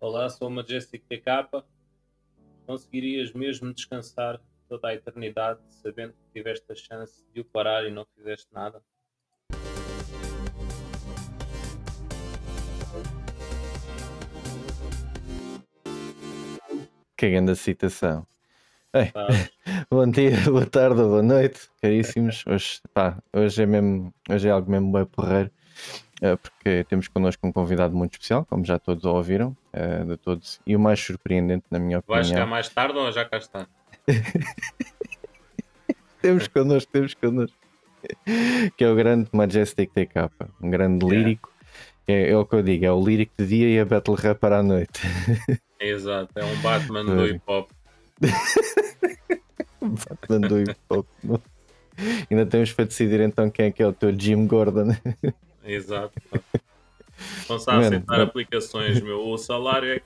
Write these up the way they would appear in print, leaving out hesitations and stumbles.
Olá, sou o Majestic TK. Conseguirias mesmo descansar toda a eternidade sabendo que tiveste a chance de o parar e não fizeste nada? Que grande citação. Bem, Sabes? bom dia, boa tarde ou boa noite, caríssimos. Hoje é algo mesmo bem porreiro, porque temos connosco um convidado muito especial, como já todos ouviram, de todos, e o mais surpreendente, na minha Vais chegar opinião. mais tarde ou já cá está? Temos connosco, que é o grande Majestic TK, um grande Yeah, lírico. É o que eu digo, é o lírico de dia e a battle rapper à noite. exato, é um Batman do Sorry. hip hop. Batman do hip hop. Ainda temos para decidir então quem é que é o teu Jim Gordon. Exato. Estão-se a Mano, aceitar aplicações, meu. O salário é que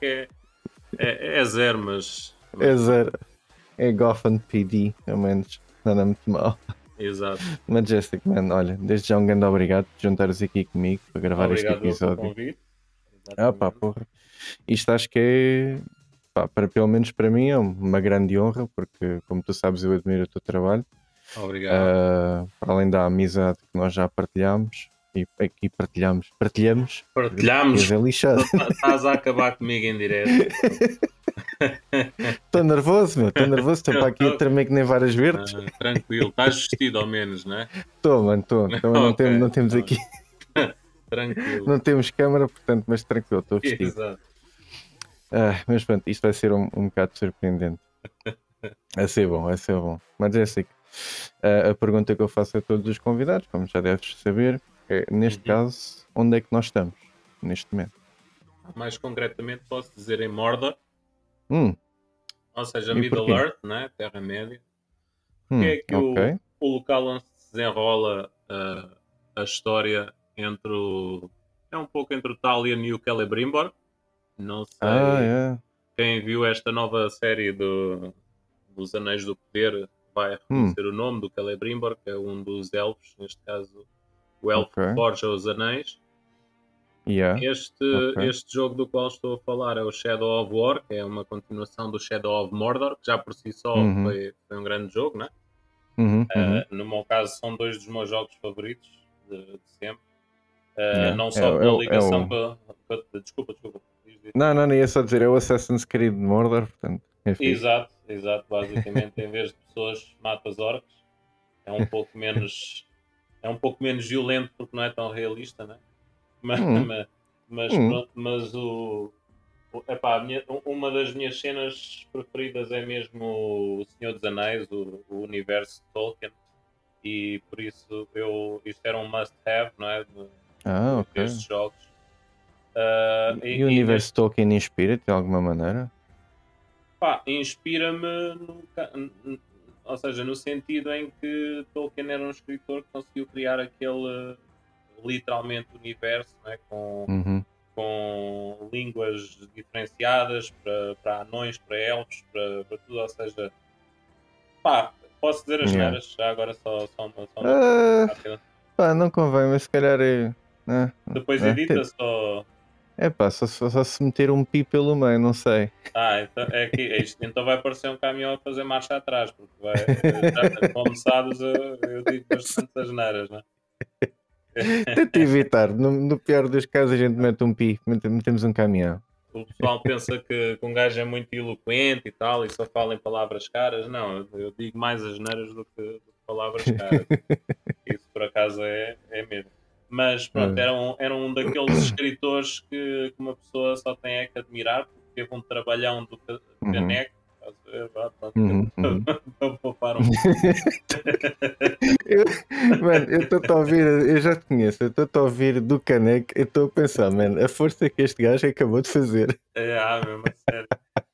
é zero, mas é pronto. zero. É Gotham PD, ao menos. Nada muito mal. Exato. Majestic, man, olha, desde já um grande obrigado por juntares aqui comigo para gravar este Obrigado eu pelo episódio. convite. Ah, pá, Exatamente. porra. Isto acho que é, pá, pelo menos para mim, é uma grande honra, porque, como tu sabes, eu admiro o teu trabalho. Obrigado. Para além da amizade que nós já partilhamos, e aqui partilhamos, Partilhamos. português é lixado. Estás a acabar comigo em direto. Estou nervoso, meu, estou nervoso, estou para aqui a tremer que nem varas verdes. Tranquilo, estás vestido ao menos, não é? Estou, mano, estou. Também Ok, não temos tá bem. aqui, Tranquilo, não temos câmara, portanto, mas tranquilo, estou vestido. exato. Mas pronto, isto vai ser um bocado surpreendente. Vai ser bom, vai ser bom. Mas é assim, a pergunta que eu faço a todos os convidados, como já deves saber, é, neste Uhum. caso, onde é que nós estamos, neste momento? Mais concretamente, posso dizer em Mordor, Hum, ou seja, e Middle porquê? Earth, né? Terra-média, porque é que Ok. o local onde se desenrola a história entre o. É um pouco entre o Talion e o Celebrimbor. Não Ah, sei é. quem viu esta nova série dos Anéis do Poder vai Hum, reconhecer o nome do Celebrimbor, que é um dos elfos, neste caso o elfo que ok. forja os anéis. Yeah, Este, ok. este jogo do qual estou a falar é o Shadow of War, que é uma continuação do Shadow of Mordor, que já por si só Uhum, foi um grande jogo, né? uhum. No meu caso, são dois dos meus jogos favoritos de sempre. Yeah. Não só pela É ligação o... Desculpa. Diz. Não, não, nem ia só dizer, é o Assassin's Creed de Mordor, portanto, é fixe. Exato, exato. Basicamente, em vez de pessoas, matas orcs. É um pouco menos, é um pouco menos violento porque não é tão realista, né? Mas, Hum, mas hum, pronto, mas epá, uma das minhas cenas preferidas é mesmo o Senhor dos Anéis, o universo de Tolkien, e por isso isto era um must-have, não é? Destes ok. jogos. E o E universo neste, Tolkien inspira-te de alguma maneira? pá, inspira-me, ou seja, no sentido em que Tolkien era um escritor que conseguiu criar aquele literalmente universo, né? Uhum. Com línguas diferenciadas para anões, para elfos, para tudo, ou seja, pá, posso dizer as Yeah. neiras, já agora só uma pergunta Ah, rápida. pá, não convém, mas se calhar é. Ah, Depois ah, edita só. é pá, só se meter um pi pelo meio, não sei. Então, então vai parecer um caminhão a fazer marcha atrás, porque como sabes, eu digo bastante as neiras, né? Tenta evitar, no pior dos casos a gente mete um pi, metemos um caminhão. O pessoal pensa que um gajo é muito eloquente e tal, e só fala em palavras caras. Não, eu digo mais asneiras do que palavras caras. Isso por acaso é mesmo. Mas pronto, Ah, era um daqueles escritores que uma pessoa só tem é que admirar, porque teve um trabalhão do uhum, caneco. Estás a ver? Vá, pronto, uhum. para poupar um pouco. Eu, mano, eu estou a ouvir, eu já te conheço, eu estou a ouvir do caneco, eu estou a pensar, mano, a força que este gajo acabou de fazer. Mesmo, a sério.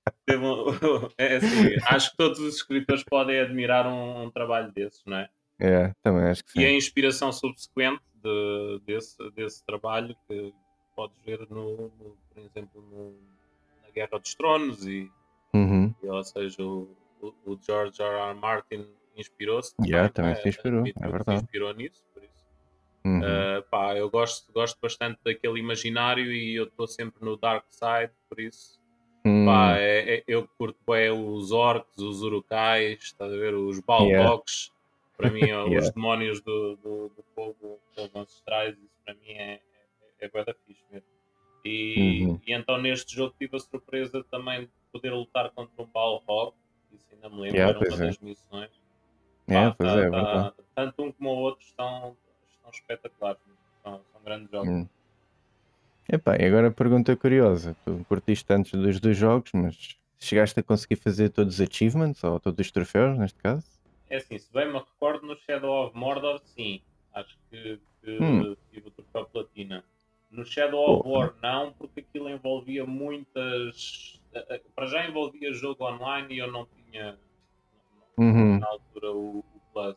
É assim, acho que todos os escritores podem admirar um trabalho desses, não é? É, também acho que E a sim. inspiração subsequente desse trabalho que podes ver, por exemplo, na Guerra dos Tronos, Uhum. ou seja, o George R. R. Martin inspirou-se Yeah, também, não também se é? inspirou, é Admitiu que se verdade. inspirou nisso, por isso. Uhum. Pá, eu gosto bastante daquele imaginário e eu estou sempre no Dark Side, por isso. Pá, Hum, eu curto bem os orcs, os urukais, estás a ver, os yeah, balrogs, para mim, os yeah. demónios do fogo ancestrais, isso para mim é bué da fixe mesmo. Uhum. E então neste jogo tive a surpresa também de poder lutar contra um balrog, isso ainda me lembro, Yeah, era uma pois é. das missões. Yeah, Pá, pois é, é verdade. tanto um como o outro estão espetaculares, são grandes jogos. Hum. Epá, e agora pergunta curiosa. Tu curtiste antes dos dois jogos, mas chegaste a conseguir fazer todos os achievements ou todos os troféus, neste caso? É assim, se bem me recordo, no Shadow of Mordor, sim. Acho Hum, que tive o troféu platina. No Shadow of porra. War, não, porque aquilo envolvia muitas. Para já envolvia jogo online e eu não tinha, não tinha Uhum. na altura o Plus.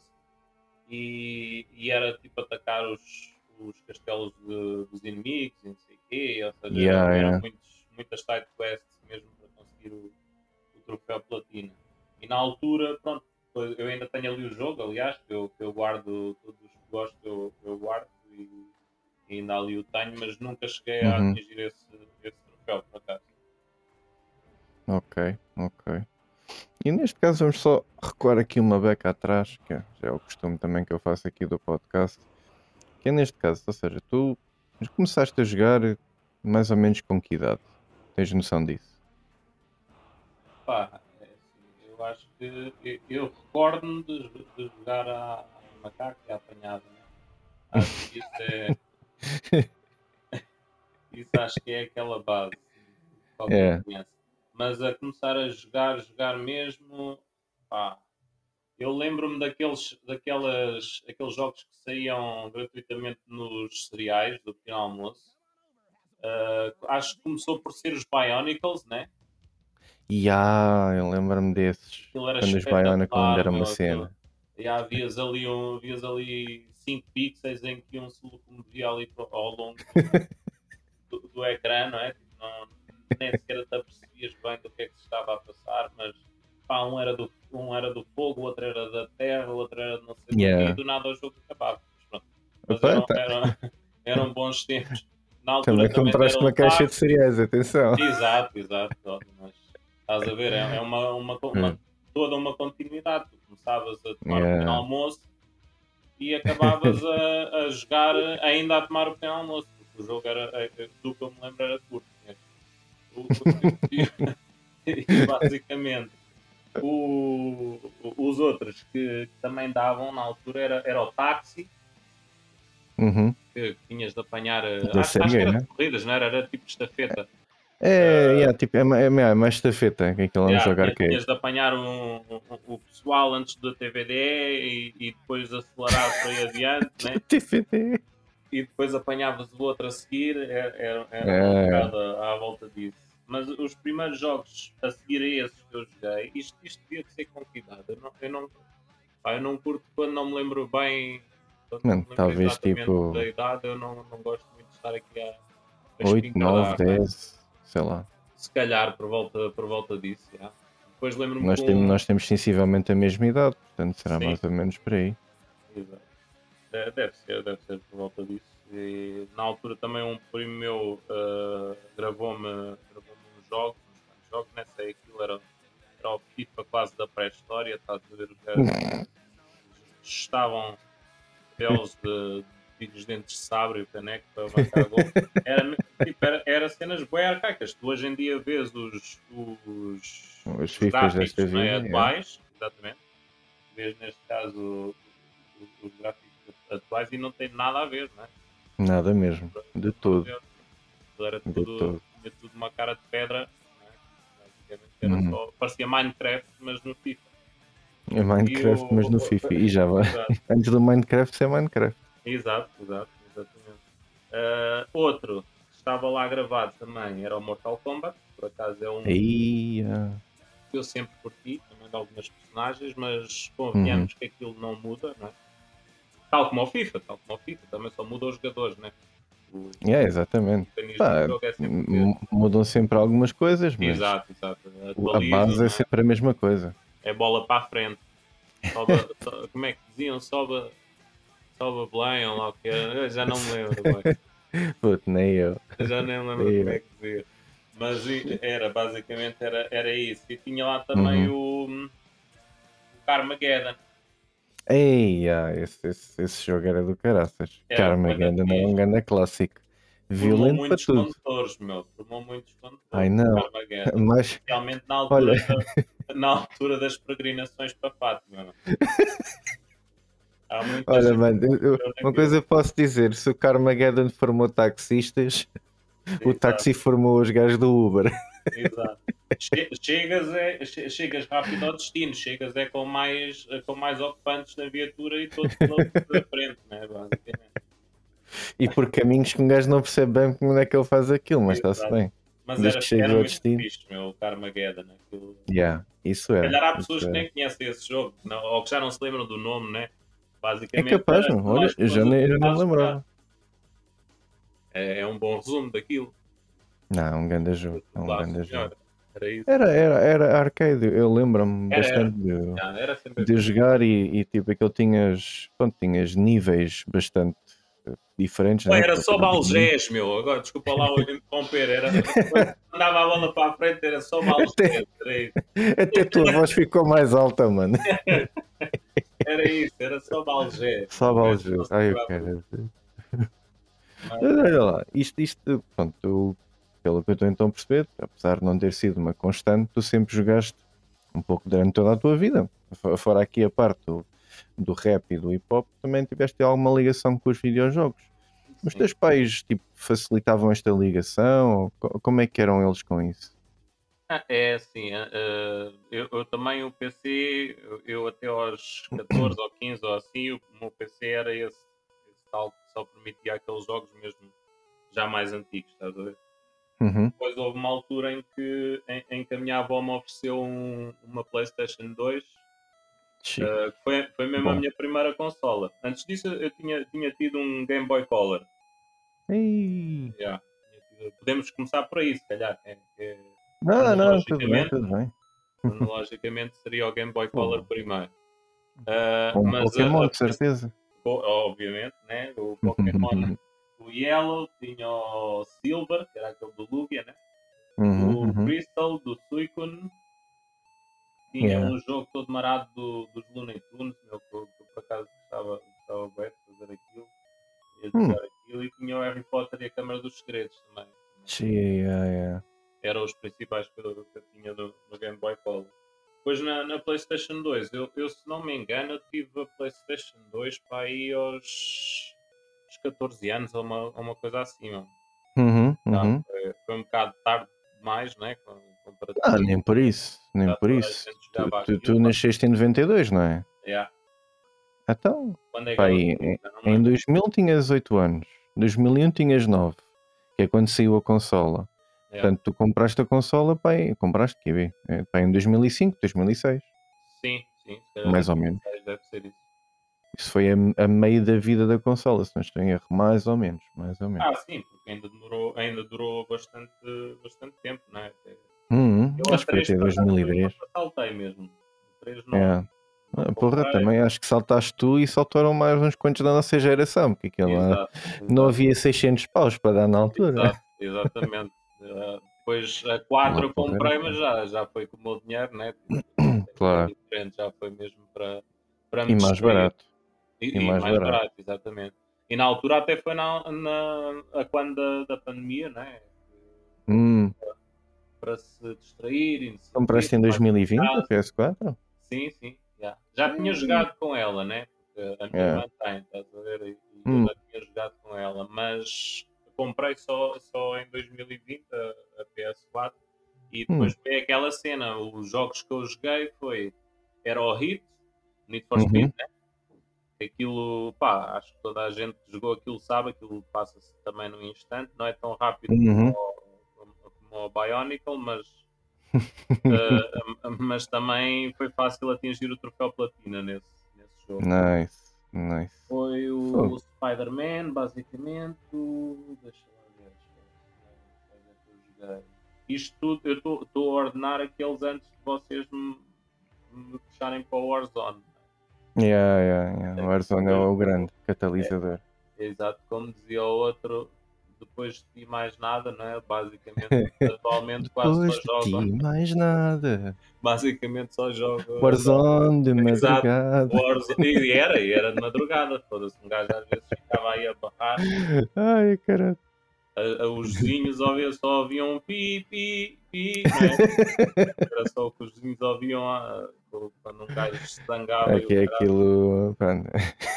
E era tipo atacar os castelos dos inimigos e não sei o quê. Ou seja, Yeah, eram yeah. muitas side quests mesmo para conseguir o troféu platina. E na altura, pronto, eu ainda tenho ali o jogo, aliás, que eu guardo todos os que gosto, eu guardo e ainda ali o tenho, mas nunca cheguei a Uhum. atingir esse troféu, por acaso. Ok, ok. E neste caso vamos só recuar aqui uma beca atrás, que já é o costume também que eu faço aqui do podcast, que é neste caso, ou seja, tu começaste a jogar mais ou menos com que idade? Tens noção disso? Pá, é assim, eu acho que eu recordo-me de jogar à macaco e à apanhada, né? Acho que isso acho que é aquela base de qualquer É. criança. Mas a começar a jogar mesmo, pá, eu lembro-me aqueles jogos que saíam gratuitamente nos cereais do pequeno almoço. Acho que começou por ser os Bionicles, né? E eu lembro-me desses, Aquilo era quando os Bionicle ainda espetacular, era uma meu. cena. E havias ali 5 pixels em que um se locomovia ali ao longo do ecrã, não é? Tipo, nem sequer te apercebias bem do que é que se estava a passar, mas pá, um era do fogo, o outro era da terra, o outro era de não sei do quê, e Yeah. do nada o jogo acabava. Mas, pronto. Mas Opa, eram bons tempos. Na altura também também era compraste o uma caixa de táxi. cereais, atenção. Exato, exato. Óbvio, mas estás a ver, é toda uma continuidade. Tu começavas a tomar o pequeno Yeah. almoço e acabavas a jogar ainda a tomar o pequeno almoço, porque o jogo era, do que eu me lembro, era curto mesmo. E basicamente os outros que também davam na altura era o táxi, Uhum. que tinhas de apanhar, Da acho que Sega, era de né? corridas, não era? Era tipo de estafeta. É, Uh, yeah, tipo, é mais estafeta, que aquilo é um jogo arcade. tinhas de apanhar o pessoal antes da TVD e depois acelerar por aí adiante, né? TFT. E depois apanhavas o outro a seguir, era um É, bocado à volta disso. Mas os primeiros jogos a seguir a esses que eu joguei, isto devia de ser com que idade? Eu não curto quando não mano, me lembro talvez exatamente da tipo idade, eu não gosto muito de estar aqui a 8 9 espingardar, né? 10 sei lá. Se calhar por volta disso, já. Depois lembro-me Nós temos, com. nós temos sensivelmente a mesma idade, portanto será Sim, mais ou menos por aí. exato. Deve ser por volta disso. E, na altura também um primo meu gravou-me uns jogos, né? Sei aquilo era o FIFA quase da pré-história, estás a ver os gajos estavam belos de os dentes de sabre e o caneco para marcar gol. Era cenas bem arcaicas. Tu hoje em dia vês Os os FIFAs desta gráficos, né, vida, é. atuais, exatamente, vês neste caso os gráficos atuais e não tem nada a ver, né? Nada mesmo, Por de amor de todo, Deus. Aquilo era de todo. tinha tudo uma cara de pedra, né? Basicamente era Uhum. só, parecia Minecraft, mas no FIFA. É E Minecraft, mas no FIFA. E já vai. exato, Antes do Minecraft ser Minecraft. exatamente. Outro que estava lá gravado também era o Mortal Kombat, por acaso é um Aí, que eu sempre curti, também de algumas personagens, mas uhum. convenhamos que aquilo não muda, não é? Tal como o FIFA, também só muda os jogadores, né? O É, exatamente. mecanismo do Pá, jogo é sempre o mesmo. mudam sempre algumas coisas, mas Exato, exato. a Atualizam, base é não é? sempre a mesma coisa. É bola para a frente. Como é que diziam? Salva Belém, ou lá o que era. Eu já não me lembro, bem. Puto, nem eu. Eu já nem me lembro Nem como é eu. que dizia. Mas era, basicamente, era isso. E tinha lá também Uhum. o Carmageddon. Ei, esse jogo era do caraças. Era bué da Carmageddon não é um fixe. grande clássico. Formou Violento para muitos tudo. condutores, meu. Formou muitos Ai condutores, o não. Carmageddon. Mas, Especialmente olha, na altura das peregrinações para Fátima. Meu. Há muita olha, gente mano, que morreu uma naquilo. coisa eu posso dizer: se o Carmageddon formou taxistas, o Exato, táxi formou os gajos do Uber. exato. Chegas rápido ao destino, chegas com mais ocupantes na viatura e todos loucos da frente, né? Basicamente. E por caminhos que um gajo não percebe bem como é que ele faz aquilo, mas está-se Exato. bem. Mas Desde que chegues era ao muito destino. fixe, meu, o Carmageddon. Aquilo. Yeah, isso Se era. calhar há Isso pessoas que era. nem conhecem esse jogo, ou que já não se lembram do nome, né? É Basicamente capaz, não? são Olha, as eu pessoas já nem me habituadas a jogar. lembrava. É um bom resumo daquilo. Não, é um grande jogo. É um Claro, grande jogo. senhora. Era isso. Era arcade, eu lembro-me Era. bastante Já, era sempre de fixe. jogar e tipo aquele tinhas, pronto, tinhas níveis bastante diferentes, Pô, né? era Aquele só era pequenino. Balgés, meu. Agora, desculpa lá o interromper. Quando mandava a bola para a frente, era só Balgés. Até, Era isso. até a tua voz ficou mais alta, mano. Era isso, era só Balgés. Só O resto Balger. não se Ai, eu lembrava. quero. Mas, Mas olha lá, isto, pronto, pelo que eu estou então a perceber, apesar de não ter sido uma constante, tu sempre jogaste um pouco durante toda a tua vida. Fora aqui a parte do rap e do hip hop, também tiveste alguma ligação com os videojogos. Os sim. teus pais tipo, facilitavam esta ligação? Ou como é que eram eles com isso? É assim, eu também o PC, eu até aos 14 ou 15 ou assim, o meu PC era esse tal que só permitia aqueles jogos mesmo já mais antigos, estás a ver? Uhum. Depois houve uma altura em que a minha avó me ofereceu uma PlayStation 2, Xiii, que foi mesmo a bom. minha primeira consola. Antes disso eu tinha tido um Game Boy Color. Ei. Yeah, podemos começar por aí, se calhar. Não, tudo bem, Cronologicamente, tudo bem. cronologicamente seria o Game Boy Color Pô, primeiro. com um Mas Pokémon, de certeza. obviamente, né? O Pokémon, o Yellow, tinha o Silver, que era aquele do Lugia, né? Uhum, O uhum. Crystal, do Suicune, tinha Yeah. um jogo todo marado dos Looney Tunes, meu, que eu por acaso gostava bem de fazer aquilo, e de Hum. jogar aquilo, e tinha o Harry Potter e a Câmara dos Segredos também. Yeah, yeah. Eram os principais que eu tinha no Game Boy Color. Depois na PlayStation 2, eu se não me engano, eu tive a PlayStation 2 para aí aos 14 anos ou uma coisa assim. Mano. Uhum, Tá, uhum. foi um bocado tarde demais, né? Ah, Comparativo, nem por isso, nem já por toda a isso. gente Tu, jogava tu, aquilo. tu nasceste em 92, não é? Yeah. Então, Quando é que pá, ela aí, saiu? Já não me em lembro. 2000 tinhas 8 anos, 2001 tinhas 9, que é quando saiu a consola. Yeah. Portanto, tu compraste a consola, pá, compraste, quer ver? Pá, em 2005, 2006, Sim, sim, se calhar mais ou menos. 2006 deve ser isso. Isso foi a meio da vida da consola, se não estou em erro, mais ou menos, mais ou menos. Sim, porque ainda durou bastante tempo, né? Eu a Acho que foi 3 até por acaso foi uma 2010. que saltei mesmo. A 3 não, É. não Porra, comprei. também acho que saltaste tu e saltaram mais uns quantos da nossa geração, porque aquilo lá Exato, não exato, havia 600 paus para dar na altura. exato, exatamente. Depois a 4 Lá eu porra era comprei, mas caro. já foi com o meu dinheiro, né? É Claro. diferente, já foi mesmo para me E mais distrair. barato. E E mais mais barato. barato, exatamente. E na altura até foi a quando da pandemia, né? Hum, Para se distrair e não sei o quê, compraste em mais em 2020 a casa. PS4? Sim, sim, já tinha Hum, jogado com ela, né? Porque a minha é. irmã tem, estás a ver? E eu Hum, já tinha jogado com ela, mas comprei só em 2020 a PS4 e depois hum, foi aquela cena. Os jogos que eu joguei era o Hit, Need for Speed, uhum, né? Aquilo, pá, acho que toda a gente que jogou aquilo sabe, aquilo passa-se também num instante, não é tão rápido como uhum. o Bionicle, mas também foi fácil atingir o troféu platina nesse jogo. Nice, nice. Foi o Fogo. Spider-Man, basicamente. Deixa lá ver. Quais é que eu joguei. Isto tudo, eu estou a ordenar aqueles antes de vocês me puxarem para o Warzone. O Warzone é o grande catalisador. Exato, como dizia o outro, depois de ti mais nada, não é? Basicamente, atualmente quase Depois só de joga, ti, mais nada. basicamente só joga Warzone de exato, madrugada. e era de madrugada, foda-se, um gajo às vezes ficava aí a barrar, Ai, caralho. os vizinhos só ouviam um pi, pi, pi, não é? Era só o que os vizinhos ouviam quando um gajo se zangava e o Aqui é caralho. aquilo. Pronto.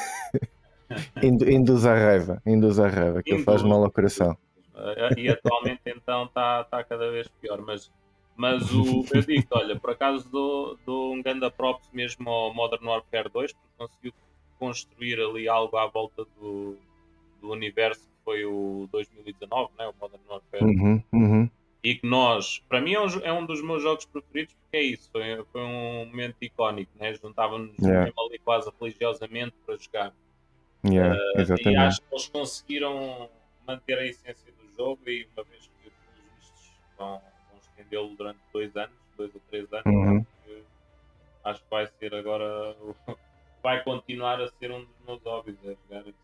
Induz à raiva, aquilo faz Induz, mal ao induz. coração. E atualmente então está cada vez pior. Mas eu digo, olha, por acaso dou um grande props mesmo ao Modern Warfare 2, porque conseguiu construir ali algo à volta do universo que foi o 2019, né, o Modern Warfare. Uhum. E que nós, para mim é um dos meus jogos preferidos, porque é isso, foi um momento icónico, né? Juntávamos Yeah, mesmo ali quase religiosamente para jogar. E acho exatamente. que eles conseguiram manter a essência do jogo e uma vez que pelos vistos vão estendê-lo durante 2 anos, 2 ou 3 anos, Uhum. acho que vai ser agora vai continuar a ser um dos meus hobbies, é jogar isso.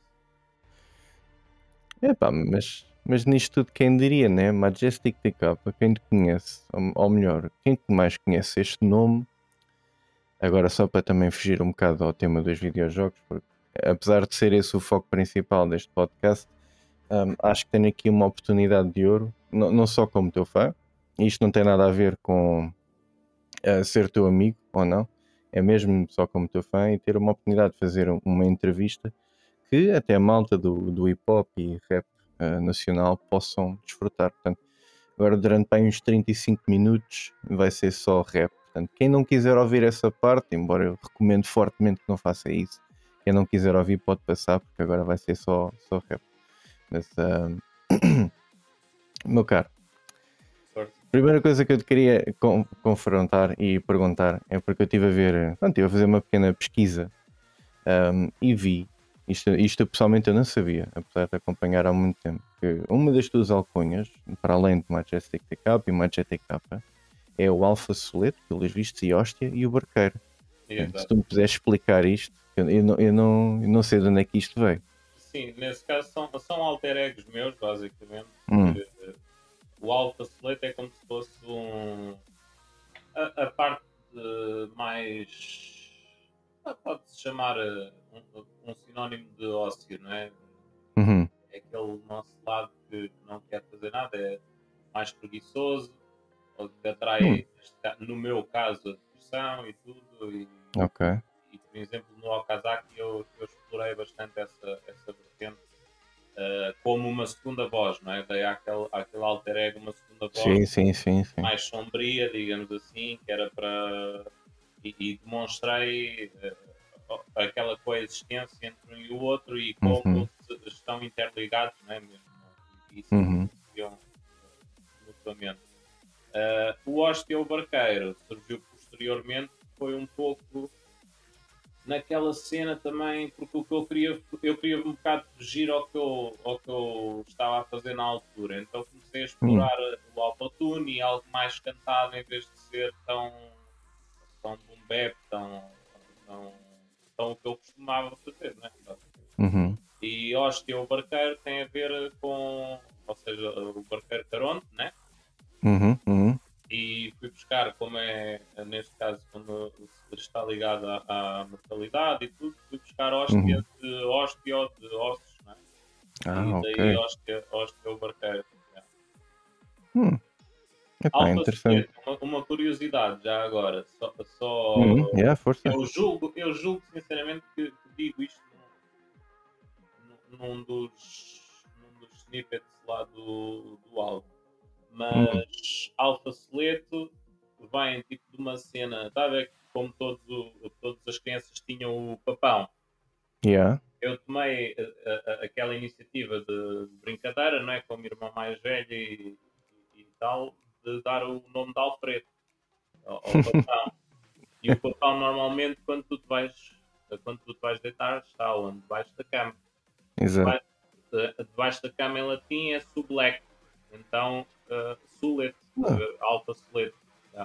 Epá, mas nisto tudo quem diria, né? Majestic TK, para quem te conhece, ou melhor, quem te mais conhece este nome, agora só para também fugir um bocado ao tema dos videojogos, porque apesar de ser esse o foco principal deste podcast, acho que tenho aqui uma oportunidade de ouro, não só como teu fã, isto não tem nada a ver com ser teu amigo ou não, é mesmo só como teu fã e ter uma oportunidade de fazer uma entrevista que até a malta do hip hop e rap nacional possam desfrutar. Portanto, agora durante bem uns 35 minutos vai ser só rap. Portanto, quem não quiser ouvir essa parte, embora eu recomendo fortemente que não faça isso, quem não quiser ouvir pode passar, porque agora vai ser só rap. Mas, meu caro, Certo? primeira coisa que eu te queria confrontar e perguntar é porque eu estive a ver, pronto, estive a fazer uma pequena pesquisa e vi, isto pessoalmente eu não sabia, apesar de acompanhar há muito tempo, que uma das tuas alcunhas, para além de Majestic TK e Majestic K, é o Alfa Soleto, pelos vistos, e Hóstia e o Barqueiro. Portanto, se Exato. tu me puderes explicar isto, eu não sei de onde é que isto veio. Sim, nesse caso são alter egos meus, basicamente. Hum, Que, o Alpha Slate é como se fosse a parte mais. Pode-se chamar um sinónimo de ócio, não é? uhum, É aquele nosso lado que não quer fazer nada, é mais preguiçoso, ou que hum, atrai, no meu caso, a depressão e tudo. ok. E por exemplo, no Okazaki eu explorei bastante essa vertente como uma segunda voz, não é? Dei àquele alter ego uma segunda voz Sim. mais sombria, digamos assim, que era para. E demonstrei aquela coexistência entre um e o outro e como Uhum, eles estão interligados, não é mesmo? E se uhum, influenciam mutuamente. O Hostia Barqueiro surgiu posteriormente, foi um pouco naquela cena também, porque o que eu queria um bocado fugir ao que eu estava a fazer na altura. Então comecei a hum, explorar o autotune e algo mais cantado em vez de ser tão boom bap, tão, tão o que eu costumava fazer, né? uhum, E Hostia o Barqueiro tem a ver com, ou seja, o Barqueiro Caronte, né? uhum. E fui buscar, como é neste caso, quando está ligado à mortalidade e tudo, fui buscar hóstia Uhum. de hóstia ou de ossos, né? E Ah, ok. daí hóstia o barqueiro. Yeah. Hum, epá, Alfa interessante. Solete, uma curiosidade já agora, só Yeah, força. eu julgo sinceramente que digo isto num dos snippets lá do álbum. Hum, Mas Alfa Soleto vem tipo de uma cena, está a ver como todas as crianças tinham o papão. yeah. Eu tomei aquela iniciativa de brincadeira, não é? Com o meu irmão mais velho e tal, de dar o nome de Alfredo ao papão. E o papão normalmente quando tu te vais deitar está onde? Debaixo da cama. Exato. Debaixo da cama em latim é sublec. Então, sulete, Ah, alfa sulete. Yeah.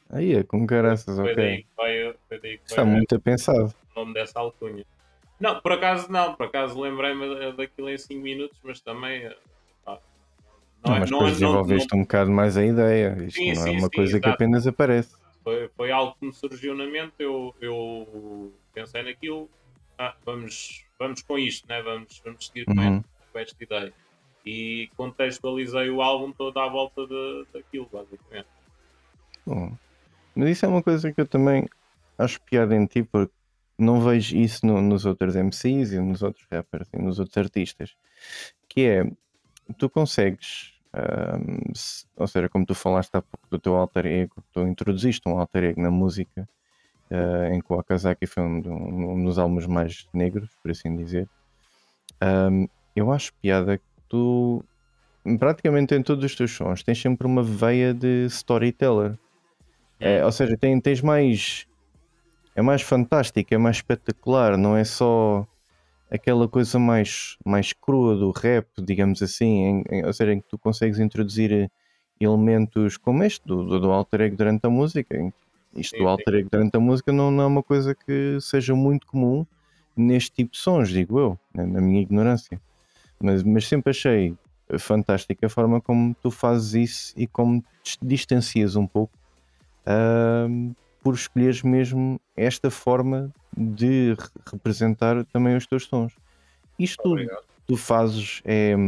Aí é com caraças, Foi daí ok. que foi daí que Está veio muito pensado. o nome dessa alcunha. Não, por acaso lembrei-me daquilo em 5 minutos, mas também pá, Não, mas depois não, desenvolveste um bocado mais a ideia. Isto sim, não é sim, uma sim, coisa que exato. apenas aparece. Foi algo que me surgiu na mente, eu pensei naquilo, vamos com isto, né? Vamos seguir Uhum. com esta ideia. E contextualizei o álbum todo à volta daquilo, basicamente. Bom, mas isso é uma coisa que eu também acho piada em ti, porque não vejo isso nos outros MCs e nos outros rappers e nos outros artistas. Que é, tu consegues, ou seja, como tu falaste há pouco do teu alter ego, tu introduziste um alter ego na música, em que o Okazaki foi um dos álbuns mais negros, por assim dizer. Eu acho piada que tu, praticamente em todos os teus sons, tens sempre uma veia de storyteller. Hum, Ou seja, tens mais. É mais fantástico, é mais espetacular, não é só aquela coisa mais crua do rap, digamos assim, ou seja, em que tu consegues introduzir elementos como este do alter ego durante a música. Isto do sim, sim. alter ego durante a música não é uma coisa que seja muito comum neste tipo de sons, digo eu, na minha ignorância. Mas sempre achei fantástica a forma como tu fazes isso e como te distancias um pouco, por escolheres mesmo esta forma de representar também os teus sons. Isto tudo Obrigado. tu fazes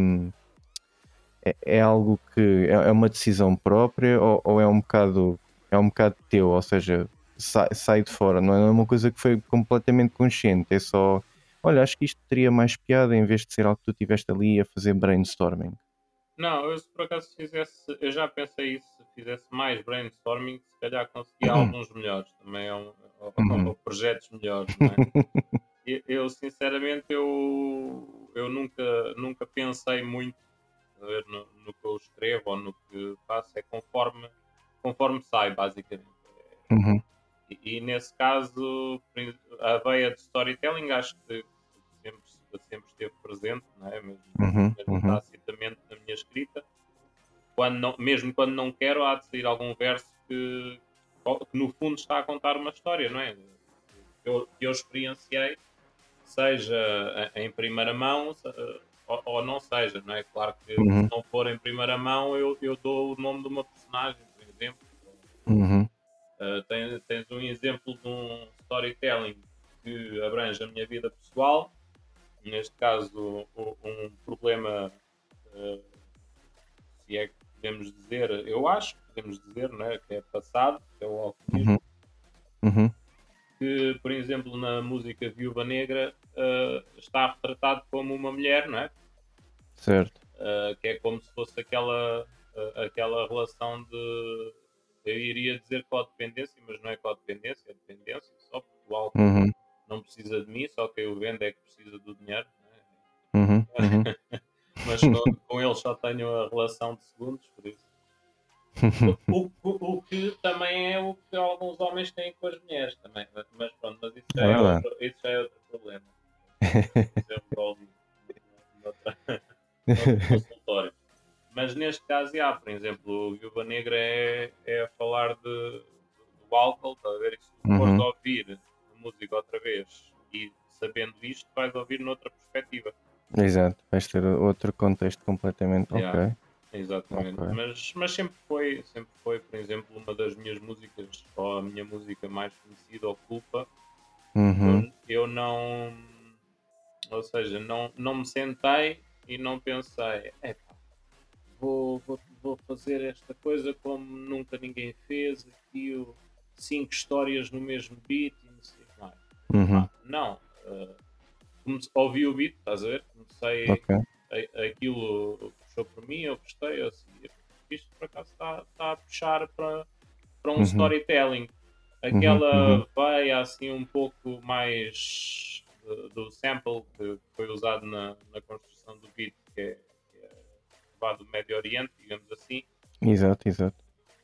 é algo que é uma decisão própria ou é um bocado teu, ou seja, sai de fora, não é uma coisa que foi completamente consciente, é só olha, acho que isto teria mais piada em vez de ser algo que tu estiveste ali a fazer brainstorming. Não, eu se por acaso fizesse, eu já pensei isso, se fizesse mais brainstorming, se calhar conseguia alguns melhores, também ou Uhum. projetos melhores, não é? Eu sinceramente eu nunca pensei muito a ver, no que eu escrevo ou no que faço, é conforme sai, basicamente. Uhum. E nesse caso, a veia de storytelling acho que sempre esteve presente, não é? Uhum. Mesmo Uhum. tacitamente na minha escrita. Mesmo quando não quero, há de sair algum verso que no fundo está a contar uma história, não é? Que eu experienciei, seja em primeira mão ou não seja, não é? Claro que se Uhum. não for em primeira mão, eu dou o nome de uma personagem, por exemplo. Uhum. Tens um exemplo de um storytelling que abrange a minha vida pessoal, neste caso um problema, eh, se é que podemos dizer, eu acho que podemos dizer, não é? Que é passado, que é o Uhum. alcoolismo, Uhum. que, por exemplo, na música Viúva Negra está retratado como uma mulher, não é? Certo. Que é como se fosse aquela relação de, eu iria dizer codependência, mas não é codependência, é dependência, só porque o álcool Uhum. não precisa de mim, só quem o vende é que precisa do dinheiro, não Uhum. Uhum. é? Mas com ele só tenho a relação de segundos, por isso. O que também é o que alguns homens têm com as mulheres também, mas pronto, mas É verdade. isso já é outro problema. Isso é resolvido noutra, noutro consultório. Mas neste caso, já, por exemplo, o Viúva Negra é a falar do álcool, está a ver? E se tu fores Uhum. ouvir a música outra vez e sabendo isto, vais ouvir noutra perspectiva. Exato, vais ter outro contexto completamente. Ok, Yeah, exatamente. ok. Mas sempre foi, por exemplo, uma das minhas músicas, ou a minha música mais conhecida, ou Culpa. Uhum. Eu não, ou seja, não me sentei e não pensei, epá, vou fazer esta coisa como nunca ninguém fez, aqui cinco histórias no mesmo beat e não sei o que mais. Uhum. Não, ouvi o beat, estás a ver? Comecei Ok. aquilo puxou por mim, eu gostei, eu assim, isto por acaso está a puxar para um Uhum. storytelling. Uhum. Uhum. Aquela veia assim um pouco mais do sample que foi usado na construção do beat, que é do Médio Oriente, digamos assim, Exato, exato.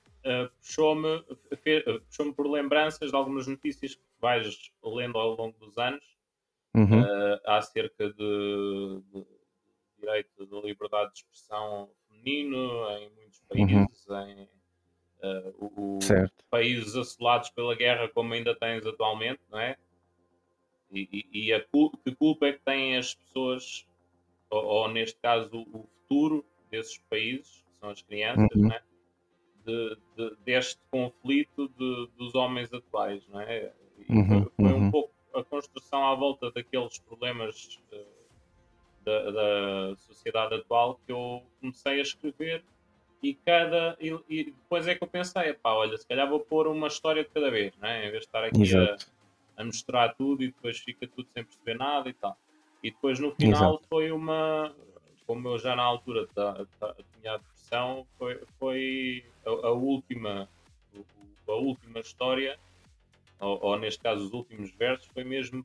puxou-me por lembranças de algumas notícias que vais lendo ao longo dos anos Uhum. acerca de direito de liberdade de expressão feminino em muitos Uhum. países, o certo. países assolados pela guerra como ainda tens atualmente, não é? E que culpa é que têm as pessoas, ou neste caso o futuro desses países, que são as crianças, Uhum, não é? Deste conflito dos homens atuais, não é? E uhum, foi um uhum. pouco a construção à volta daqueles problemas da sociedade atual que eu comecei a escrever e depois é que eu pensei, pá, olha, se calhar vou pôr uma história de cada vez, não é? Em vez de estar aqui Exato, a misturar tudo e depois fica tudo sem perceber nada e tal. E depois no final exato. foi como eu já na altura tinha a depressão, foi a última, a última história, ou neste caso os últimos versos, foi mesmo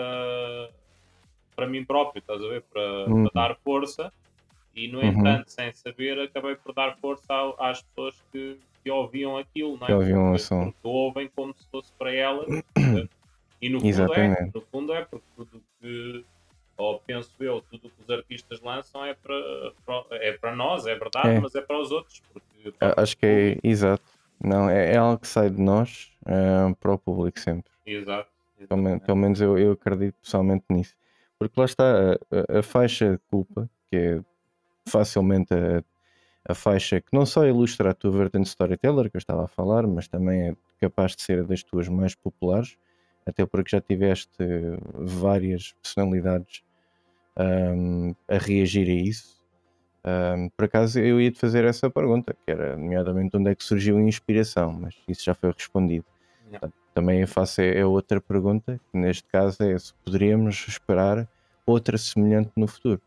para mim próprio, estás a ver? Para Uhum, dar força e, no uhum. entanto, sem saber, acabei por dar força às pessoas que ouviam aquilo, não Que é? ouviam o som. Porque ouvem como se fosse para elas, estás a ver? E Exatamente. no fundo é, porque tudo que, ou penso eu, tudo que os artistas lançam é para nós, é verdade, É, mas é para os outros, porque para o acho que público, é exato. Não, é algo que sai de nós, para o público sempre. exato, Pelo exatamente. menos eu acredito pessoalmente nisso. Porque lá está a faixa de culpa, que é facilmente a faixa que não só ilustra a tua vertente storyteller que eu estava a falar, mas também é capaz de ser das tuas mais populares, até porque já tiveste várias personalidades a reagir a isso. Por acaso eu ia te fazer essa pergunta, que era nomeadamente onde é que surgiu a inspiração, mas isso já foi respondido. Yeah. Portanto, também eu faço outra pergunta, que neste caso é se poderíamos esperar outra semelhante no futuro.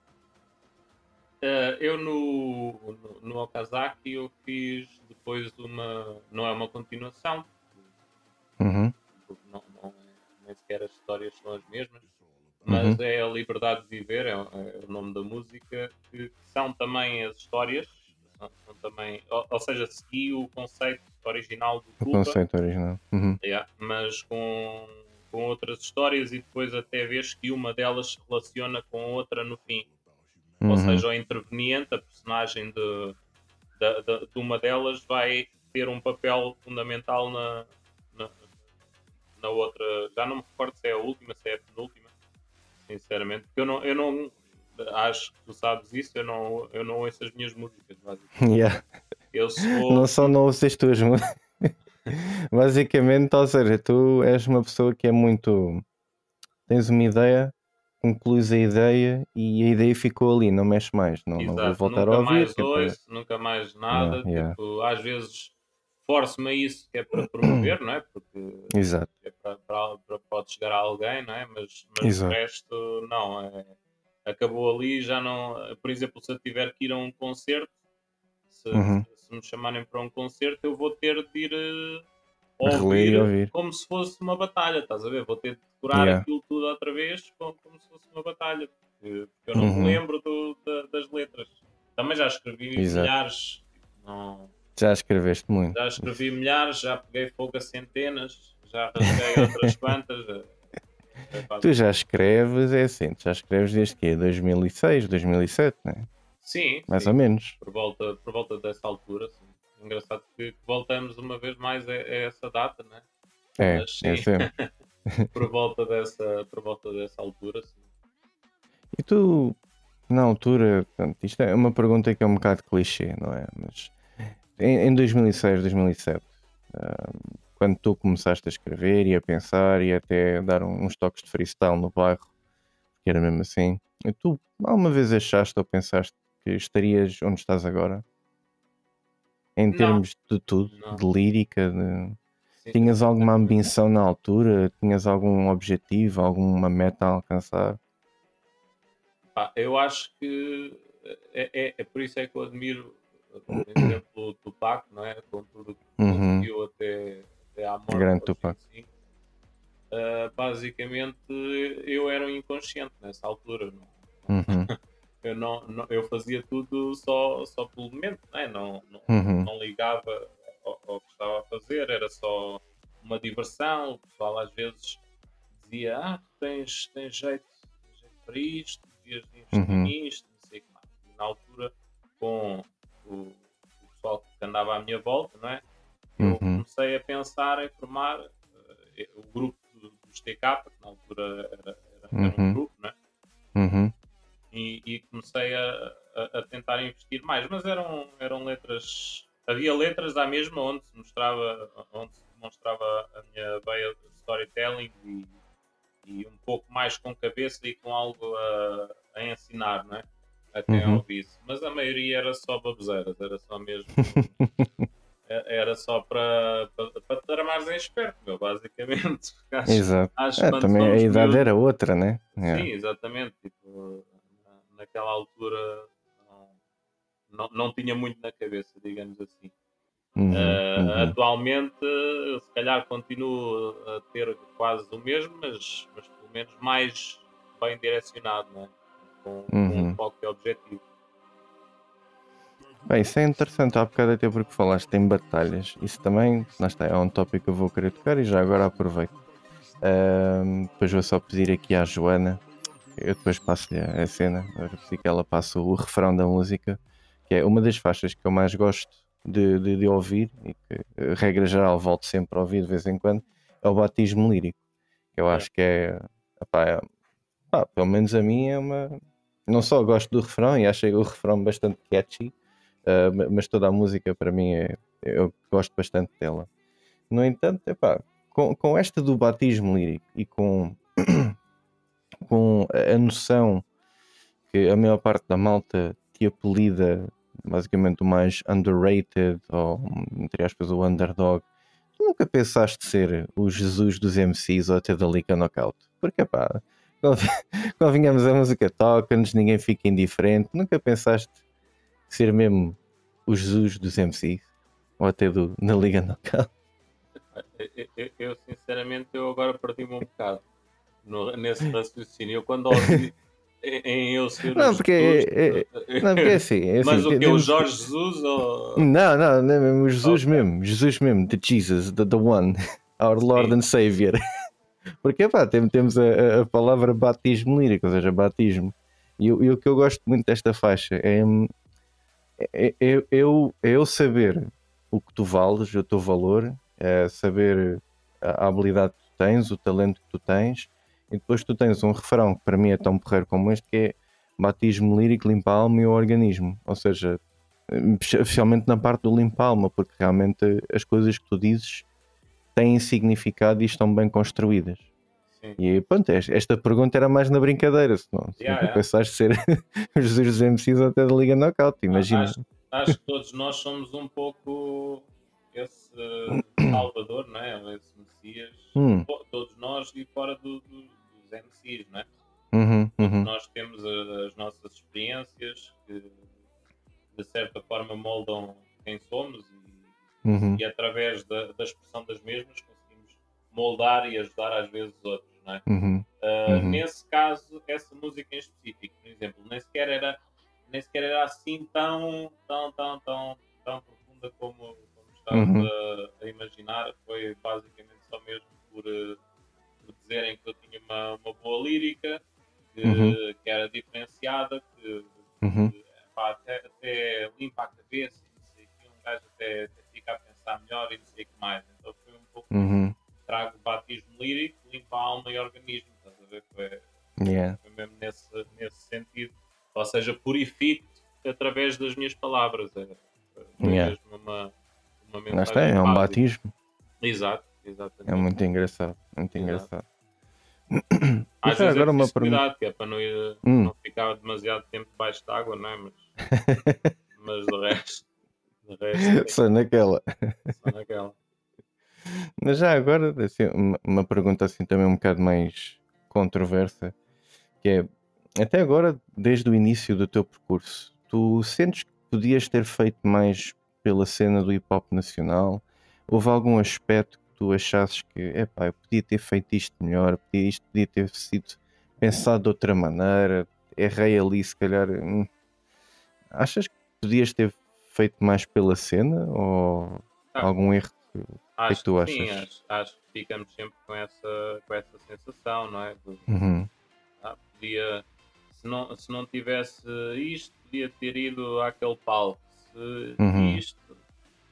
Eu no Okazaki eu fiz depois não é uma continuação, Uhum, porque nem sequer as histórias são as mesmas, mas uhum, é a liberdade de viver, é o nome da música, que são também as histórias, são também, ou seja, segui o conceito original do o Culpa, conceito original. Uhum, yeah, mas com outras histórias e depois até vês que uma delas se relaciona com outra no fim. Ou uhum. seja, o interveniente, a personagem de uma delas, vai ter um papel fundamental na, na outra. Já não me recordo se é a última, se é a penúltima, sinceramente, porque eu não acho que tu sabes isso, eu não ouço as minhas músicas, basicamente. Yeah. Eu se Não vou. só não ouves as tuas músicas, basicamente, ou seja, tu és uma pessoa que é muito. Tens uma ideia, concluís a ideia e a ideia ficou ali, não mexe mais. Não vou Exato, voltar a nunca ouvir, mais que é para. ouço, nunca mais Yeah, nada. yeah. Tipo, às vezes forço-me a isso que é para promover, não é? Porque Exato, é pode chegar a alguém, não é? Mas de exato. resto, não. Acabou ali, já não. Por exemplo, se eu tiver que ir a um concerto, Uhum. se me chamarem para um concerto, eu vou ter de ir Reler e ouvir ouvir. como se fosse uma batalha, estás a ver? Vou ter de decorar Yeah. aquilo tudo outra vez como se fosse uma batalha, porque eu não me Uhum. lembro das letras. Também já escrevi Exato. milhares, não, Já escreveste muito. já escrevi milhares, já peguei fogo a centenas, já rasguei outras quantas. Tu já escreves, é assim, tu já escreves desde que 2006, 2007, né? Sim, Mais ou sim, menos. por volta dessa altura, sim. Engraçado que voltamos uma vez mais a essa data, né? Mas É sim, sempre. por volta dessa altura, sim. E tu, na altura, portanto, isto é uma pergunta que é um bocado clichê, não é? Mas em 2006, 2007, ah, quando tu começaste a escrever e a pensar e até dar uns toques de freestyle no bairro, que era mesmo assim, tu alguma vez achaste ou pensaste que estarias onde estás agora? Em Não, termos de tudo, não. de lírica, de... Tinhas alguma Sinceramente, ambição na altura? Tinhas algum objetivo, alguma meta a alcançar? pá, eu acho que é por isso é que eu admiro, por exemplo, o Tupac, não é? Com tudo o que Uhum, conseguiu até à morte grande aos Tupac. 25. Basicamente, eu era um inconsciente nessa altura. Uhum, Eu fazia tudo só pelo momento, não é? uhum, Não ligava ao que estava a fazer, era só uma diversão. O pessoal às vezes dizia: tu tens jeito para isto, devias de investir uhum, nisto, não sei o que mais. E na altura, com o pessoal que andava à minha volta, não é? eu Uhum. comecei a pensar em formar o grupo dos TK, que na altura era um Uhum. grupo, né? Uhum. E comecei a tentar investir mais, mas eram letras. Havia letras à mesma onde se demonstrava a minha veia de storytelling e um pouco mais com cabeça e com algo a ensinar, não é? A quem Uhum. ouvisse. Mas a maioria era só baboseiras, era só mesmo. Era só para te armares em esperto, meu, basicamente. Porque Exato. acho que quando Também a somos idade miúdos. era outra, né? Sim, Yeah. exatamente. Tipo, naquela altura não tinha muito na cabeça, digamos assim. Uhum. Uhum. Atualmente, se calhar continuo a ter quase o mesmo, mas pelo menos mais bem direcionado, né? Com um Uhum. foco e objetivo. Bem, isso é interessante, há bocado até porque falaste em batalhas. Isso também, lá está, é um tópico que eu vou querer tocar e já agora aproveito. Depois vou só pedir aqui à Joana, eu depois passo-lhe a cena, vou pedir que ela passe o refrão da música, que é uma das faixas que eu mais gosto de ouvir e que, regra geral, volto sempre a ouvir de vez em quando, é o Batismo Lírico. Que eu Yeah. acho que epá, pelo menos a mim é uma. Não só gosto do refrão e acho o refrão bastante catchy, mas toda a música para mim eu gosto bastante dela. No entanto, epá, com esta do batismo lírico e com a noção que a maior parte da malta te apelida basicamente o mais underrated ou entre aspas o underdog, tu nunca pensaste ser o Jesus dos MCs ou até da Liga Knockout? Porque pá, quando, quando vinhamos a música toca-nos, ninguém fica indiferente, nunca pensaste ser mesmo o Jesus dos MCs ou até na Liga Knockout? Sinceramente eu agora perdi-me um bocado nesse raciocínio. Eu quando ouvi em eu ser o Não, porque Jesus, não, porque é assim, mas o que é o temos. Jorge Jesus ou Não, é mesmo ok, Jesus mesmo, the Jesus, the one, our Lord sim, and Savior. Porque pá, temos a palavra batismo lírico, ou seja, batismo. E o que eu gosto muito desta faixa é eu saber o que tu vales, o teu valor, é saber a habilidade que tu tens, o talento que tu tens, e depois tu tens um refrão que para mim é tão porreiro como este, que é batismo lírico, limpa a alma e o organismo. Ou seja, especialmente na parte do limpa a alma, porque realmente as coisas que tu dizes têm significado e estão bem construídas. sim. E pronto, esta pergunta era mais na brincadeira, se Yeah, nunca yeah. pensaste ser o Jesus dos MCs ou até da Liga Knockout, Ah, imagina. acho que todos nós somos um pouco esse Salvador, não é? Esse Messias, Hum, todos nós e fora dos MCs, não é? uhum, Todos uhum, nós temos as nossas experiências que de certa forma moldam quem somos uhum, e através da expressão das mesmas conseguimos moldar e ajudar às vezes outros, não é? uhum, uhum, Nesse caso, essa música em específico, por exemplo, nem sequer era assim tão profunda como estás uhum, a imaginar. Foi basicamente só mesmo por dizerem que eu tinha uma boa lírica, uhum, que era diferenciada, uhum, pá, até limpa a cabeça e não sei o que, um gajo até fica a pensar melhor e não sei o que mais. Então foi um pouco isso. uhum. Trago batismo lírico, limpa a alma e organismo, estás a ver? Yeah, Foi mesmo nesse sentido. Ou seja, purifico através das minhas palavras. Foi yeah. mesmo uma Lá está, mensagem é um básica. batismo. Exato, É exatamente. muito engraçado, muito Exato. engraçado. E Às já vezes é agora uma preciso pergunta. cuidado, que é para Hum. não ficar demasiado tempo debaixo de água, não é? Mas de resto Só naquela. só naquela. Mas já agora, assim, uma pergunta assim também um bocado mais controversa, que é, até agora, desde o início do teu percurso, tu sentes que podias ter feito mais pela cena do hip hop nacional? Houve algum aspecto que tu achasses que, epá, eu podia ter feito isto melhor, isto podia ter sido pensado de outra maneira, errei ali, se calhar. Achas que podias ter feito mais pela cena ou Ah, algum erro? O que é que acho tu que sim, achas? acho que ficamos sempre com essa sensação, não é? Uhum, Podia, se não tivesse isto, podia ter ido àquele palco. Se uhum, isto.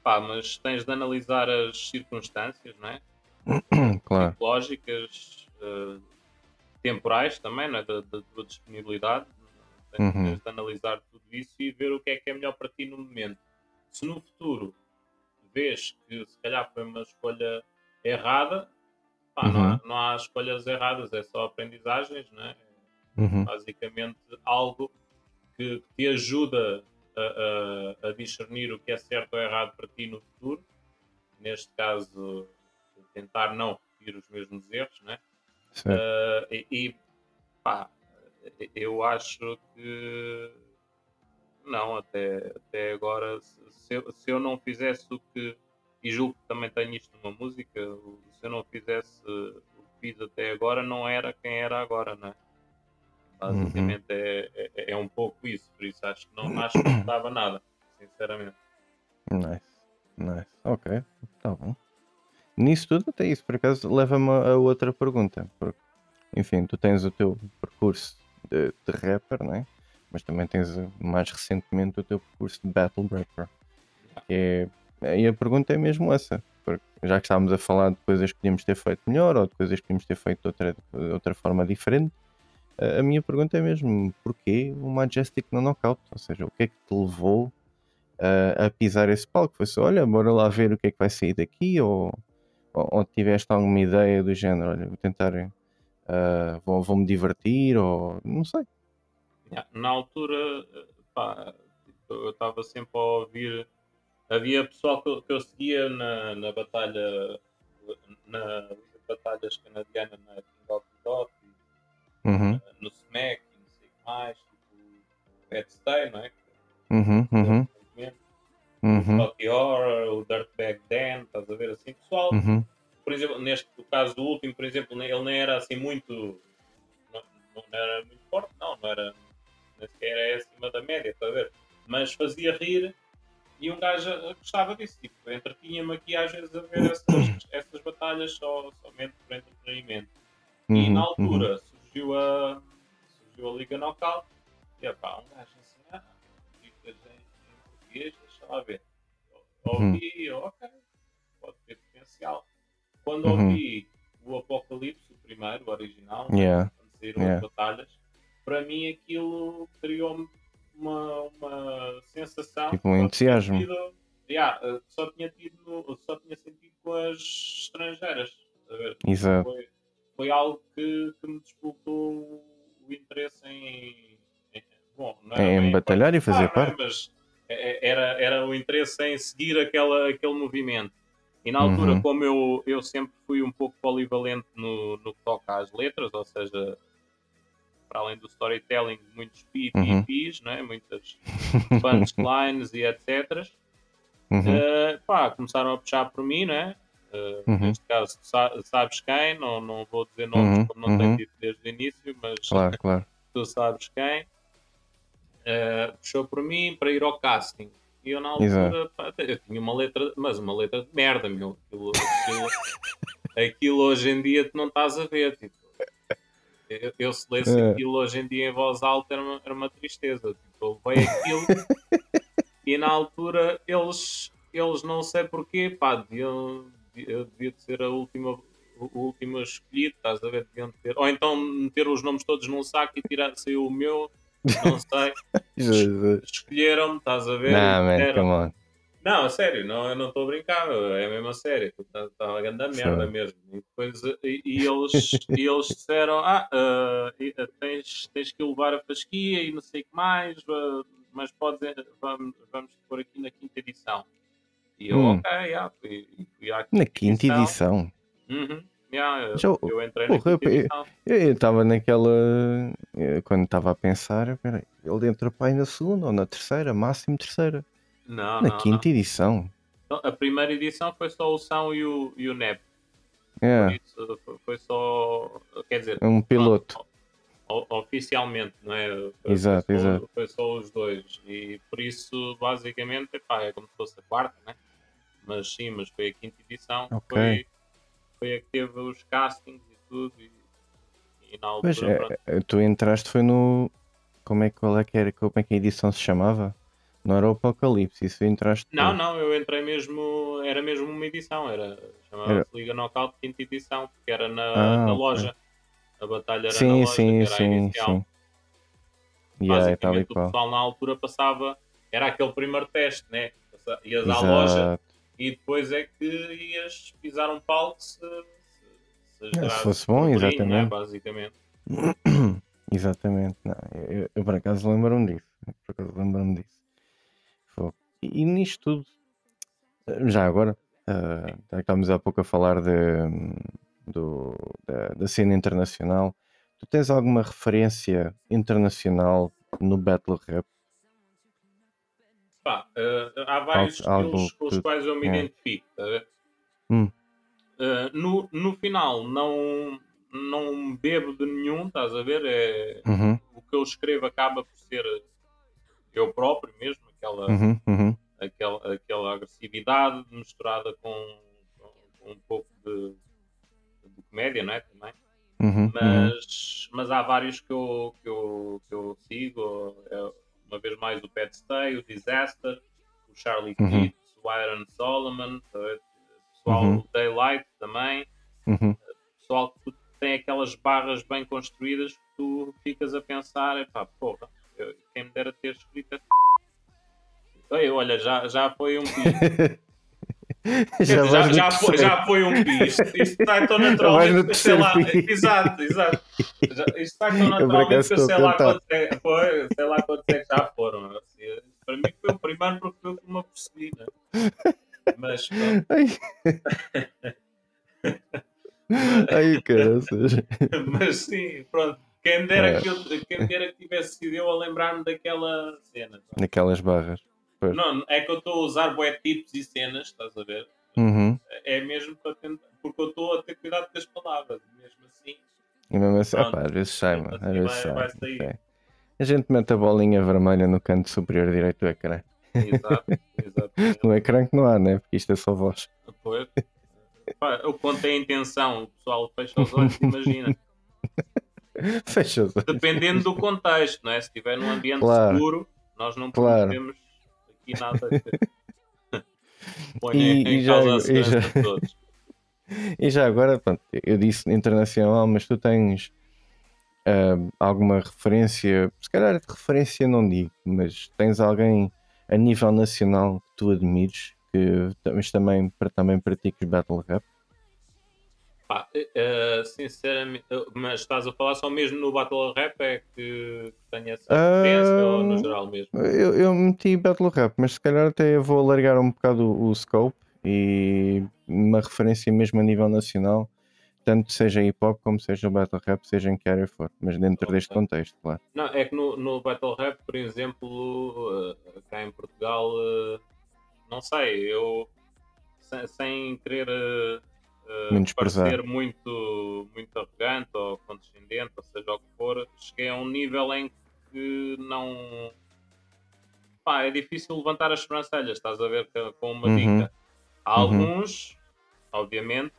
Pá, mas tens de analisar as circunstâncias, não é? Claro. Psicológicas, temporais também, não é? Da tua disponibilidade. Tens Uhum. de analisar tudo isso e ver o que é melhor para ti no momento. Se no futuro vês que se calhar foi uma escolha errada, pá, Uhum. não há escolhas erradas, é só aprendizagens, não é? Uhum. Basicamente algo que te ajuda a discernir o que é certo ou errado para ti no futuro. Neste caso, tentar não repetir os mesmos erros, né? Certo. Pá, eu acho que não, até agora, se eu não fizesse o que, e julgo que também tenho isto numa música, se eu não fizesse o que fiz até agora, não era quem era agora, né? Uhum. Basicamente é um pouco isso, por isso acho que não mudava nada, sinceramente. Nice. Nice. Ok. Tá bom. Nisso tudo, até isso, por acaso, leva-me a outra pergunta. Porque, enfim, tu tens o teu percurso de rapper, né? Mas também tens mais recentemente o teu percurso de battle rapper. Que e a pergunta é mesmo essa. Porque já que estávamos a falar de coisas que podíamos ter feito melhor ou de coisas que podíamos ter feito de outra forma diferente, a minha pergunta é mesmo: porquê o Majestic no knockout? Ou seja, o que é que te levou a pisar esse palco? Foi só, olha, bora lá ver o que é que vai sair daqui? Ou tiveste alguma ideia do género, olha, vou tentar, vou-me divertir, ou não sei. Yeah. Na altura, pá, tipo, eu estava sempre a ouvir. Havia pessoal que eu seguia na batalha, na Liga de Batalhas Canadiana, na King of the Dot, Uhum, no SMAC, e não sei o que mais, tipo, o Ed Stay, não é? uhum, uhum, Recentemente, o uhum, Rocky Horror, o Dirtbag Dan, estás a ver assim? Pessoal, uhum, por exemplo, neste caso do último, por exemplo, ele nem era assim muito. Não, não era muito forte, não era. Nem sequer era acima da média, estás a ver? Mas fazia rir e um gajo gostava disso. Tipo, entretinha-me aqui às vezes a ver essas batalhas somente por entretenimento. E na uhum, uhum, altura surgiu a Liga Knockout e epá, um gajo assim, dicas em português, deixa lá ver. uhum, Ouvi, ok, pode ter potencial. Quando uhum. ouvi o Apocalipse, o primeiro, o original, né? Yeah, Quando saíram as yeah. batalhas, para mim aquilo criou-me uma sensação Tipo que um só tinha entusiasmo. tido, só tinha sentido com as estrangeiras. A ver? Exato. Foi algo que me despertou o interesse bom, não era Em bem em batalhar e fazer participar, não é? parte. Mas era o interesse em seguir aquele movimento. E na altura, Uhum, como eu sempre fui um pouco polivalente no que toca às letras, ou seja, para além do storytelling, muitos uhum, PPPs, né? Muitas punchlines e etc. uhum, Pá, começaram a puxar por mim, né? uhum, Neste caso, sabes quem, não vou dizer nomes uhum, como não tenho uhum. dito desde o início, mas Claro, claro. tu sabes quem. Puxou por mim para ir ao casting. E eu, na Exato. altura, pá, eu tinha uma letra, mas uma letra de merda, meu. Aquilo hoje em dia tu não estás a ver. Tipo, eu se lesse É. aquilo hoje em dia em voz alta era uma tristeza. Tipo, eu levei aquilo e na altura eles não sei porquê, pá, eu devia de ser o último escolhido, estás a ver? Deviam ter, ou então meter os nomes todos num saco e tirar, saiu o meu, não sei. Jesus. Escolheram-me, estás a ver? E Nah, man, disseram, come on. não, a sério, não, eu não estou a brincar, é mesmo a sério, estava a grande merda So, mesmo. E depois e eles disseram: tens que o levar a fasquia e não sei o que mais, mas vamos pôr aqui na quinta edição. E eu, hum, ok, fui à na quinta quinta edição. edição. Uhum, yeah, Já, eu entrei na porra, quinta edição. eu estava naquela. Quando estava a pensar, peraí, ele entra para aí na segunda ou na terceira, máximo terceira. Não, Na não, não. quinta edição. Então, a primeira edição foi só o São e o NEP. Por É, isso foi só. Quer dizer, é um pronto, piloto. oficialmente, não é? Foi Exato, exato. só, foi só os dois. E por isso, basicamente, epá, é como se fosse a quarta, né? Mas foi a quinta edição que Ok. foi a que teve os castings e tudo. E na Pois, altura, pronto. tu entraste foi no. Como é que, qual é que era? Como é que a edição se chamava? Não era o Apocalipse, isso entraste Não, depois. não, eu entrei mesmo, era mesmo uma edição, Era... chamava-se Liga Knockout quinta edição, porque era na Ah, ok. loja, a batalha era na Sim, loja, que sim, era a sim, inicial. sim. Yeah, é tal e Basicamente o qual. pessoal na altura passava, era aquele primeiro teste, né? Ias à loja Exato. e depois é que ias pisar um palco se Se gerasses fosse bom, burburinho, né? exatamente. Basicamente. Exatamente. Não, eu por acaso lembro-me disso. Por acaso lembro-me disso. Fogo. E nisto tudo, já agora, Sim. já que estávamos há pouco a falar da cena internacional. Tu tens alguma referência internacional no Battle Rap? Pá, há Algo, vários algo estilos com os que tu. quais eu me É. identifico. Tá a ver? Hum, No final, não bebo de nenhum, estás a ver? uhum, O que eu escrevo acaba por ser eu próprio mesmo, uhum, uhum, aquela agressividade misturada com um pouco de comédia, não é? Também. uhum, uhum, Mas há vários que eu sigo. Uma vez mais o Pet Stay, o Disaster, o Charlie uhum, Pitts, o Iron Solomon, o pessoal, uhum, o Daylight também. uhum. Pessoal que tem aquelas barras bem construídas que tu ficas a pensar, epá, porra, quem me dera ter escrito essa. Ei, olha, já foi um pi. Quer Já dizer, vais já, no já, foi, terceiro. já foi um pi. Isto sai tão Já vais naturalmente no que eu sei terceiro lá. pi. Exato, exato. Isto sai tão Eu por naturalmente acaso que eu estou a sei lá cantar. quantos sei lá quantos é que já foram. Assim, para mim foi o primeiro porque foi o que me apercebi, né? Mas pronto. Ai, Mas, ai, caraças. mas sim, pronto. É, Quem me dera que tivesse sido eu a lembrar-me daquela cena. Pá. naquelas barras. Pois. Não, é que eu estou a usar bué tipos e cenas, estás a ver? Uhum. É mesmo para tentar, porque eu estou a ter cuidado com as palavras. Mesmo assim, E mesmo assim, pronto, opá, às vezes sai, mesmo mano. Às assim vezes vai, sai. vai sair. É. A gente mete a bolinha vermelha no canto superior direito do ecrã. Exato, exatamente. No ecrã que não há, né? Porque isto é só voz. Pois, pá, eu quanto a intenção, o pessoal fecha os olhos e imagina. Fecha os olhos. Dependendo do contexto, não é? Se estiver num ambiente Claro, seguro, nós não claro. prometemos aqui nada que ponha E, em e, já, causa a e, já, segurança de todos. e já agora, pronto, eu disse internacional, mas tu tens alguma referência, se calhar de referência não digo, mas tens alguém a nível nacional que tu admires, mas também pratiques battle rap? Pá, sinceramente, mas estás a falar só mesmo no Battle Rap é que tenho essa referência ou no Ah, geral mesmo? eu meti battle rap, mas se calhar até vou alargar um bocado o scope e uma referência mesmo a nível nacional, tanto seja hip hop como seja battle rap, seja em que área for, mas dentro deste Ok. contexto, claro. Não, é que no Battle Rap, por exemplo, cá em Portugal, não sei, eu sem querer Menosprezar. parecer muito arrogante ou condescendente, ou seja o que for, cheguei a um nível em que não. Pá, é difícil levantar as sobrancelhas, estás a ver com uma Uhum, dica. Há uhum, alguns, obviamente,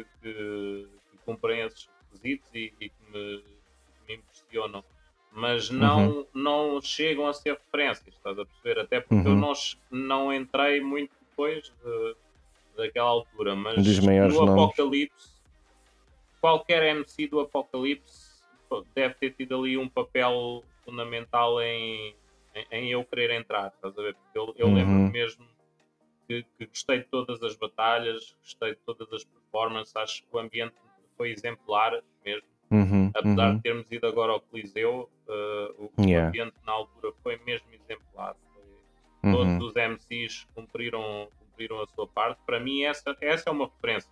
que cumprem esses requisitos e que me impressionam, mas uhum, não chegam a ser referências, estás a perceber? Até porque eu uhum. não entrei muito depois daquela altura, Dos mas maiores no nomes. Apocalipse, qualquer MC do Apocalipse deve ter tido ali um papel fundamental em eu querer entrar, estás a ver? Porque eu lembro-me Uhum, mesmo que gostei de todas as batalhas, gostei de todas as performances, acho que o ambiente foi exemplar mesmo. uhum, Apesar de uhum. termos ido agora ao Coliseu, o Yeah. ambiente na altura foi mesmo exemplar. Todos Uhum. os MCs cumpriram a sua parte. Para mim, essa é uma referência,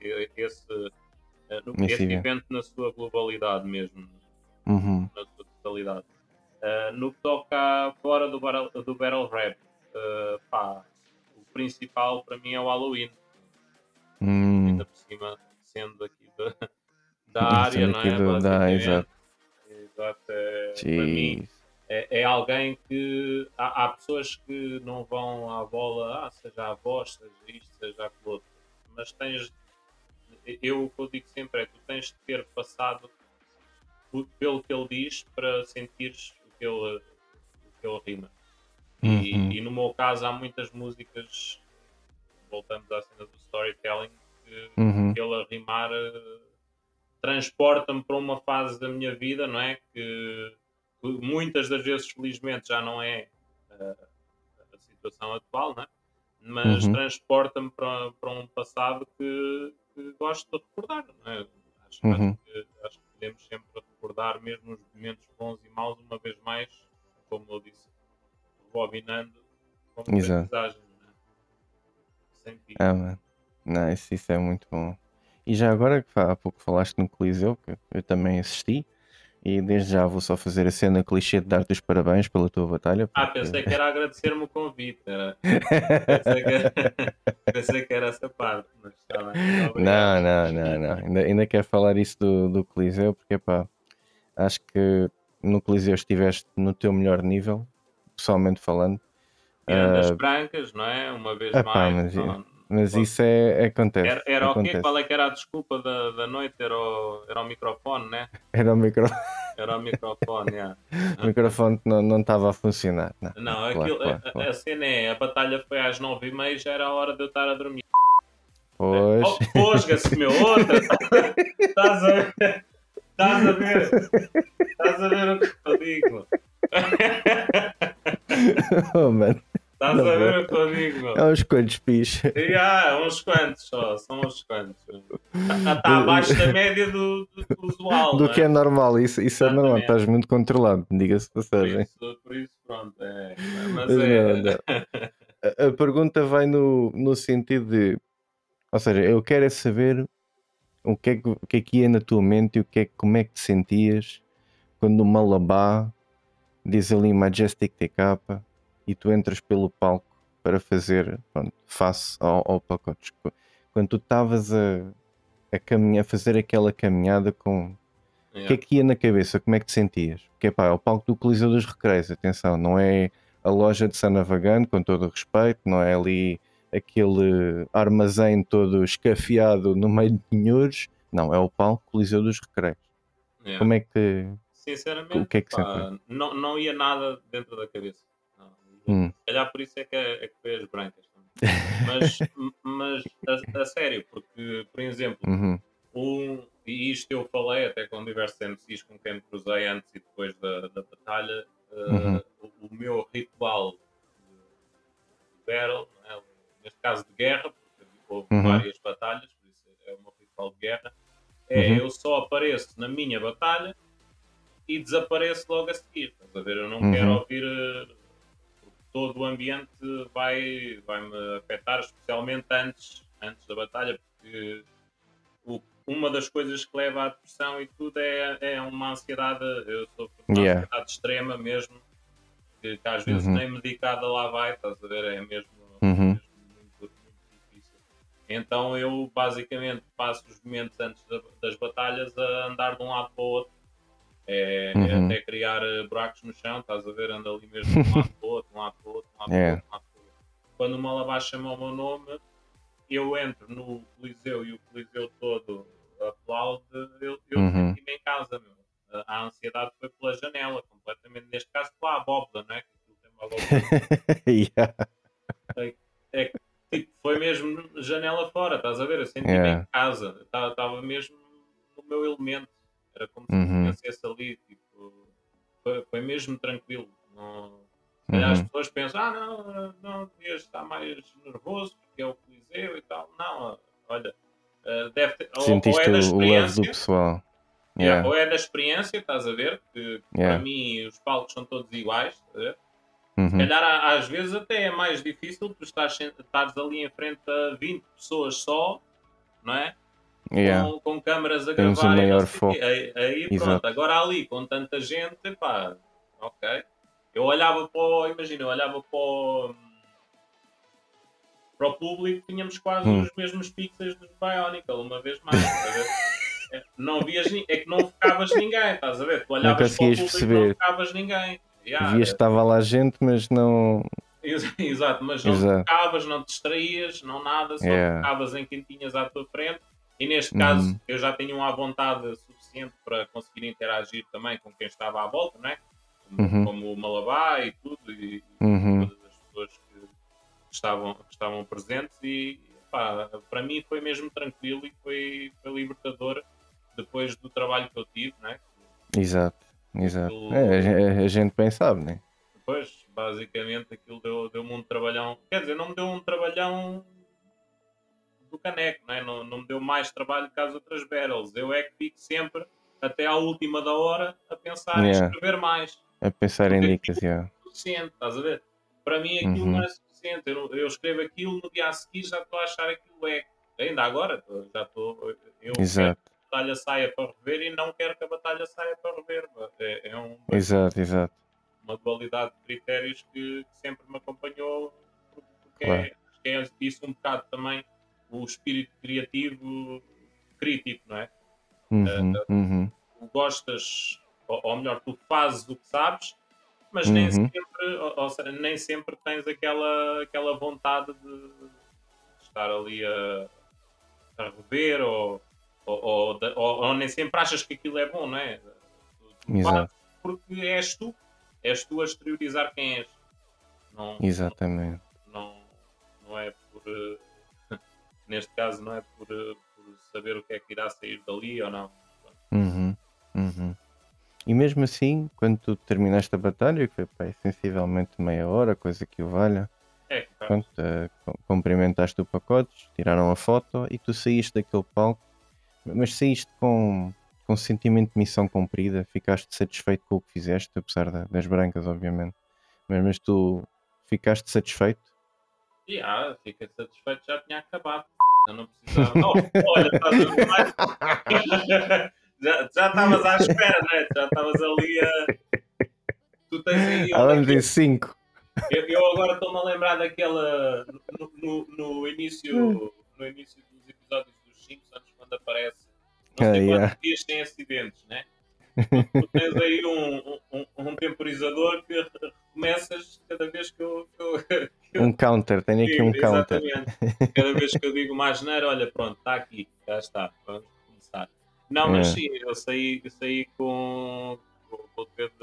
Esse esse evento. evento na sua globalidade mesmo, Uhum. na sua totalidade. No que toca fora do Battle Rap, pá, o principal para mim é o Halloween, ainda Hum. por cima, sendo aqui da área, Sendo não aqui é? da Basicamente, exato. exato, para mim Jeez. é alguém que há pessoas que não vão à bola, seja a voz, seja isto, seja aquilo outro, mas o que eu digo sempre é que tu tens de ter passado pelo que ele diz para sentires o que ele rima. Uhum. E no meu caso há muitas músicas, voltamos à cena do storytelling, Uhum. que ele a rimar transporta-me para uma fase da minha vida, não é? Que muitas das vezes, felizmente, já não é a situação atual, não é? Mas Uhum. transporta-me para um passado que gosto de recordar, não é? Uhum. Acho que podemos sempre recordar, mesmo os momentos bons e maus, uma vez mais, como eu disse, rebobinando como Exato. aprendizagem, não é? Sem fim. Ah, mano. Não, isso é muito bom. E já agora, que há pouco falaste no Coliseu, que eu também assisti, e desde já vou só fazer a cena clichê de dar-te os parabéns pela tua batalha, porque. Pensei que era agradecer-me o convite. Pensei que, pensei que era essa parte, mas está bem. Obrigado. Não, não, não, não. Ainda quero falar isso do Coliseu, porque pá, acho que no Coliseu estiveste no teu melhor nível, pessoalmente falando. Tirando as brancas, não é? Uma vez Epá, mais. mas, Não, mas posso- isso acontece, era o quê? acontece. Qual é que era a desculpa da noite? Era o microfone, né? Era Era o microfone, yeah. o microfone que não estava a funcionar. Não, não, Não, claro, aquilo, claro, claro. a cena é, a batalha foi às 9h30, já era a hora de eu estar a dormir. Pois. Oh, fosga-se, meu, outra! Estás a ver? Estás a ver? Estás a ver o que eu digo? Oh, mano, Estás na a ver boa. o que eu digo, É meu? uns quantos pis. E há uns quantos só, são uns quantos. Está abaixo da média do usual, Do não que é é? normal, isso é normal, Exatamente. estás muito controlado, diga-se de passagem. Por isso, pronto. Mas Mas não, é. não. A pergunta vai no sentido de, ou seja, eu quero é saber o que é que ia na tua mente e como é que te sentias quando o Malabá diz ali Majestic TK e tu entras pelo palco para fazer, pronto, face ao pacote. Quando tu estavas a caminhar, a fazer aquela caminhada com. O que Yeah. é que ia na cabeça? Como é que te sentias? Porque pá, é o palco do Coliseu dos Recreios, atenção, não é a loja de Sanavagante, com todo o respeito, não é ali aquele armazém todo escafiado no meio de pinheiros, não, é o palco Coliseu dos Recreios. Yeah. Como é que, o Sinceramente, que é que sentias? pá, não ia nada dentro da cabeça. Não, Hum. se calhar por isso é que foi as brancas também. Mas a sério, porque, por exemplo, Uhum. e isto eu falei até com diversos MCs com quem me cruzei antes e depois da batalha, Uhum. o meu ritual de battle, não é? Neste caso de guerra, porque houve Uhum. várias batalhas, por isso é o meu ritual de guerra, Uhum. eu só apareço na minha batalha e desapareço logo a seguir. Estás a ver? Eu não quero Uhum. ouvir. Porque todo o ambiente vai-me afetar, especialmente antes da batalha, porque uma das coisas que leva à depressão e tudo é uma ansiedade. Eu sofro de uma Yeah. ansiedade extrema mesmo, que às vezes Uhum. nem medicada lá vai, estás a ver? Uhum. Mesmo muito difícil. Então eu basicamente passo os momentos antes das batalhas a andar de um lado para o outro é Uhum. até criar buracos no chão, estás a ver? Anda ali mesmo de um lado para o outro, de um lado para o outro, de um lado para o Yeah. outro, de um lado para o outro. Quando o Malabar chama o meu nome, eu entro no Coliseu e o Coliseu todo aplaude, eu Uhum. senti-me em casa, meu. A ansiedade foi pela janela, completamente. Neste caso, pela abóbora, não é? Que aquilo tem uma abóbora. Yeah. É, é, tipo, foi mesmo janela fora, estás a ver? Eu senti-me em Yeah. casa, estava mesmo no meu elemento. Era como se Uhum. pertencesse ali, tipo, foi mesmo tranquilo. Não, se calhar as Uhum. pessoas pensam, não devias estar mais nervoso porque é o Coliseu e tal. Não, olha, deve ter, ou Sentiste é da o love do experiência, pessoal. yeah, Yeah. ou é da experiência, estás a ver? Que para Yeah. mim os palcos são todos iguais, estás a ver? Se Uhum. calhar às vezes até é mais difícil tu estares ali em frente a 20 pessoas só, não é? Yeah. Com câmaras a Tens o gravar e não maior sei o quê. foco. Aí pronto, Exato. agora ali com tanta gente, pá, ok. Eu olhava imagina, eu olhava para o público, tínhamos quase Hum. os mesmos pixels dos Bionicle, uma vez mais, estás a ver? Não vias, é que não focavas ninguém, estás a ver? Tu Não olhavas para o conseguias público e não perceber. focavas ninguém. Yeah, Vias que estava lá gente, mas não. Exato, mas não te Exato. focavas, não te distraías, não nada, só Yeah. focavas em quem tinhas à tua frente. E neste caso, Uhum. eu já tinha uma vontade suficiente para conseguir interagir também com quem estava à volta, não é? Uhum. como o Malabá e tudo, e Uhum. todas as pessoas que estavam presentes. E pá, para mim foi mesmo tranquilo e foi libertador depois do trabalho que eu tive, né? Exato, exato. Aquilo, A gente bem sabe, né? depois, basicamente, aquilo deu-me um trabalhão. Quer dizer, não me deu um trabalhão do caneco, né? Não me deu mais trabalho que as outras battles. Eu é que fico sempre, até à última da hora, a pensar em Yeah. escrever mais. A pensar em Porque dicas, aquilo yeah. é suficiente, estás a ver? Para mim aquilo não Uhum. é suficiente. Eu escrevo aquilo, no dia a seguir já estou a achar aquilo é. Ainda agora, já estou. Eu quero Exato, que a batalha saia para rever e não quero que a batalha saia para rever. exato, exato. Uma dualidade de critérios que sempre me acompanhou, porque Claro. acho que é isso um bocado também o espírito criativo crítico, não é? Uhum. Uhum. Tu gostas, ou melhor, tu fazes o que sabes, mas nem Uhum. sempre, ou seja, nem sempre tens aquela vontade de estar ali a rever ou nem sempre achas que aquilo é bom, não é? Tu fazes Exato, porque és tu a exteriorizar quem és. Não, exatamente. não, não é por. Neste caso, não é por saber o que é que irá sair dali ou não. Uhum. Uhum. E mesmo assim, quando tu terminaste a batalha, que foi pá, sensivelmente meia hora, coisa que o valha, É que faz. pronto, cumprimentaste o pacote, tiraram a foto e tu saíste daquele palco, mas saíste com sentimento de missão cumprida, ficaste satisfeito com o que fizeste, apesar das brancas, obviamente, mas tu ficaste satisfeito? E fiquei satisfeito, já tinha acabado. Eu não precisava. Oh, olha, estás a ver mais. Já estavas à espera, né? Já estavas ali a. Tu tens aí onde é Vamos que em é? 5. Eu agora estou-me a lembrar daquela. No início dos episódios dos Simpsons, quando aparece não sei quantos Yeah. dias sem acidentes, né? Tu tens aí um temporizador que recomeças cada vez que eu Um counter, tenho aqui um digo, counter. exatamente. Cada vez que eu digo uma asneira, olha, pronto, está aqui, já está, vamos começar. Não, mas Yeah. sim, eu saí com o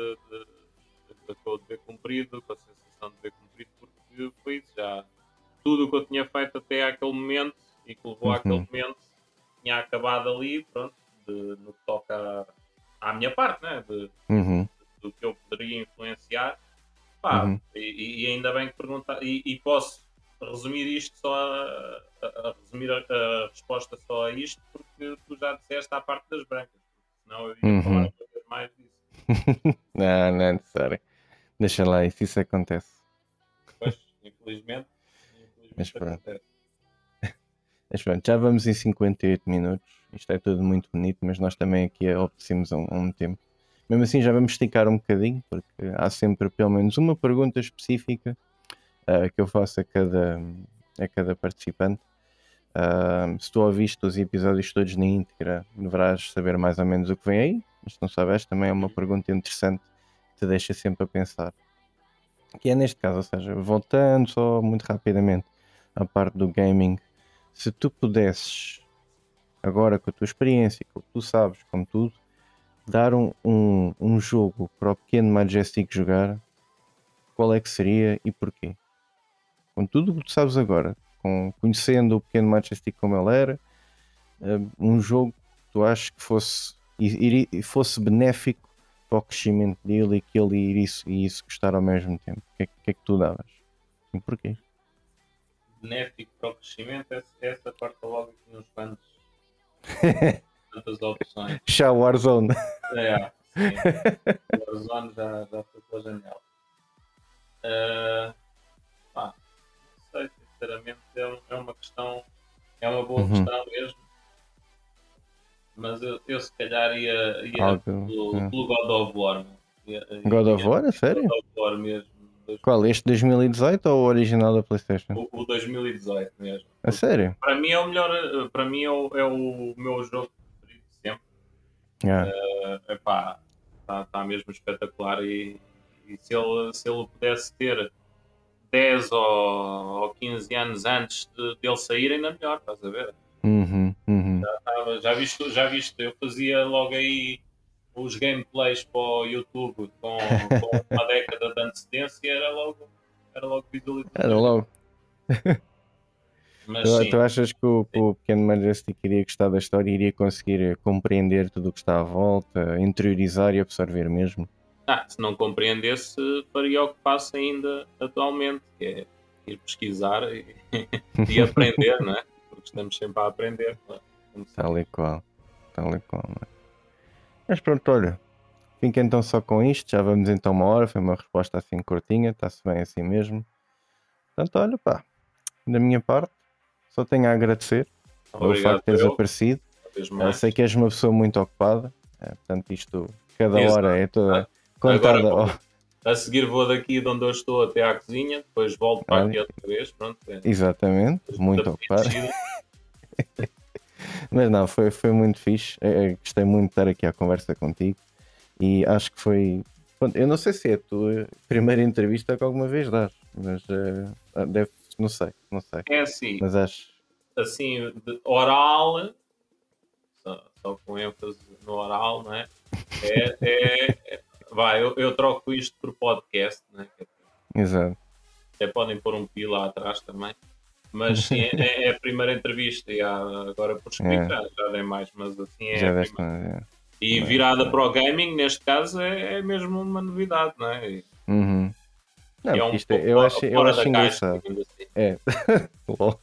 dever cumprido, com a sensação de dever cumprido, porque foi isso já. Tudo o que eu tinha feito até àquele momento e que levou àquele Uhum. momento tinha acabado ali, pronto, no que toca à minha parte, né? Uhum. Do que eu poderia influenciar. Pá, Uhum. e ainda bem que perguntar, e posso resumir isto só a resumir a resposta só a isto, porque tu já disseste à parte das brancas, porque senão eu ia falar Uhum. uma vez mais disso. Não, não é necessário. Deixa lá, isso acontece. Pois, infelizmente, Mas infelizmente pronto. acontece. Mas pronto, já vamos em 58 minutos. Isto é tudo muito bonito, mas nós também aqui obedecemos a um tempo. Mesmo assim, já vamos esticar um bocadinho, porque há sempre pelo menos uma pergunta específica que eu faço a cada participante. Se tu ouviste os episódios todos na íntegra, deverás saber mais ou menos o que vem aí. Mas se não souberes, também é uma pergunta interessante que te deixa sempre a pensar. Que é neste caso, ou seja, voltando só muito rapidamente à parte do gaming, se tu pudesses, agora com a tua experiência, com o que tu sabes, como tudo, dar um jogo para o pequeno Majestic jogar, qual é que seria e porquê? Com tudo o que tu sabes agora, conhecendo o pequeno Majestic como ele era, um jogo que tu achas que fosse benéfico para o crescimento dele e que ele iria gostar ao mesmo tempo. O que é que tu davas? E porquê? Benéfico para o crescimento, essa corta logo aqui uns tantas opções. Já o Warzone. Sim, o Warzone já foi pela janela. Ah, pá, não sei, sinceramente, é uma questão, é uma boa Uhum. questão mesmo, mas eu se calhar ia Algo. pelo God of War. Meu. God of Ia War, a God sério? of War mesmo, Qual? Este 2018 ou o original da PlayStation? o 2018 mesmo. A Porque sério? para mim é o melhor, para mim é o meu jogo preferido de sempre. Yeah. Epá, está mesmo espetacular e se ele pudesse ter 10 ou 15 anos antes dele sair, ainda melhor, estás a ver? Uhum. Uhum. Já viste, eu fazia logo aí os gameplays para o YouTube com uma década de antecedência era logo Era visualizações. logo. Mas sim, Tu achas que o pequeno Majestic iria gostar da história e iria conseguir compreender tudo o que está à volta, interiorizar e absorver mesmo? se não compreendesse, faria o que faço ainda atualmente, que é ir pesquisar e aprender, não é? Porque estamos sempre a aprender. Não é? Tal e qual. Tal e qual, não é? Mas pronto, olha. Fica então só com isto. Já vamos então uma hora. Foi uma resposta assim curtinha. Está-se bem assim mesmo. Portanto, olha, pá. Da minha parte, só tenho a agradecer pelo facto Obrigado, de teres eu, aparecido. uma vez mais. Sei que és uma pessoa muito ocupada. Portanto, isto, cada Exato. hora é toda Agora contada. a seguir vou daqui de onde eu estou até à cozinha, depois volto para aqui Olha, outra vez. Pronto, exatamente, muito ocupado. Mas não, foi muito fixe. Gostei muito de estar aqui à conversa contigo. E acho que foi. Pronto, eu não sei se é a tua primeira entrevista que alguma vez dás, mas deve, não sei. É assim, Mas acho. assim, de oral, só com ênfase no oral, não é? Vai, eu troco isto por podcast, né? Exato. Até podem pôr um pi lá atrás também. Mas sim, é a primeira entrevista. E agora por escrito já dei mais, mas assim é Já a deste primeira. uma. E virada para o gaming, neste caso, é mesmo uma novidade, não é? Uhum. Não, E é porque um isto pouco eu acho fora da caixa, engraçado. digamos assim. É. Lol.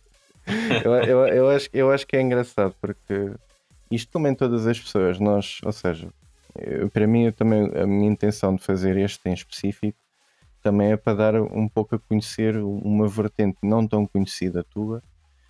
Eu acho que é engraçado porque isto, como em todas as pessoas, nós, ou seja, para mim, eu também, a minha intenção de fazer este em específico também é para dar um pouco a conhecer uma vertente não tão conhecida tua,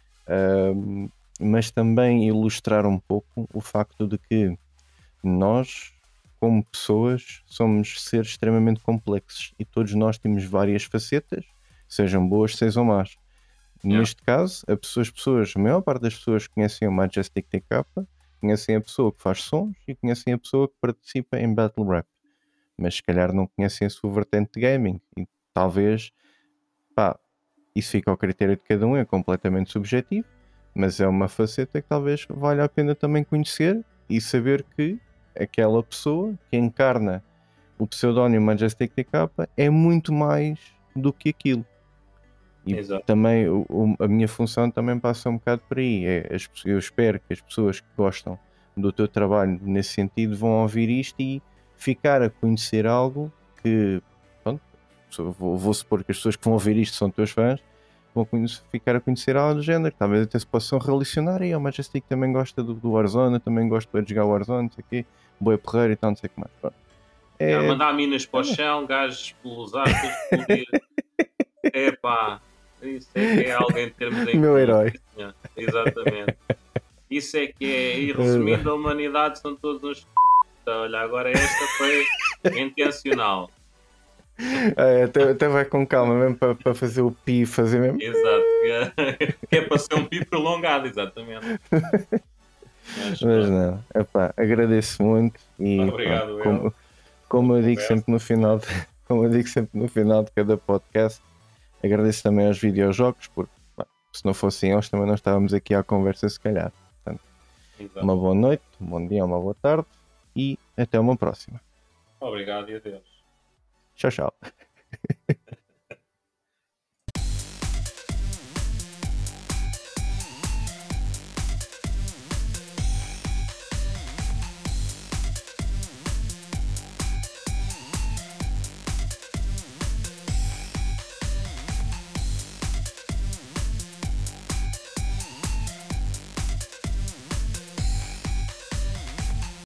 mas também ilustrar um pouco o facto de que nós, como pessoas, somos seres extremamente complexos e todos nós temos várias facetas, sejam boas, sejam más. Yeah. Neste caso, as pessoas, a maior parte das pessoas que conhecem o Majestic TK, conhecem a pessoa que faz sons e conhecem a pessoa que participa em Battle Rap, mas se calhar não conhecem a sua vertente de gaming e talvez, pá, isso fica ao critério de cada um, é completamente subjetivo, mas é uma faceta que talvez valha a pena também conhecer e saber que aquela pessoa que encarna o pseudónimo Majestic TK é muito mais do que aquilo. E Exato. também a minha função também passa um bocado por aí. Eu espero que as pessoas que gostam do teu trabalho nesse sentido vão ouvir isto e ficar a conhecer algo que, pronto, vou supor que as pessoas que vão ouvir isto são teus fãs, vão ficar a conhecer algo do género, que talvez até se possam relacionar. E o Majestic também gosta do Warzone, também gosta de jogar Warzone, não sei o quê, Boa Porreiro e tal, não sei o que mais. Pronto. Mandar minas para o chão, gajos pelos ares, explodir. Epá, isso é que é alguém de termos em Meu comum. herói. Exatamente. Isso é que é. E resumindo, a humanidade são todos uns. Olha, agora esta foi intencional. Até vai com calma mesmo para fazer o pi, fazer mesmo. Exato. Que é para ser um pi prolongado, exatamente. Mas não, epá, agradeço muito e obrigado, como eu digo sempre no final como eu digo sempre no final de cada podcast, agradeço também aos videojogos, porque se não fossem eles também não estávamos aqui à conversa se calhar. Portanto, uma boa noite, um bom dia, uma boa tarde e até uma próxima. Obrigado e adeus. Tchau, tchau.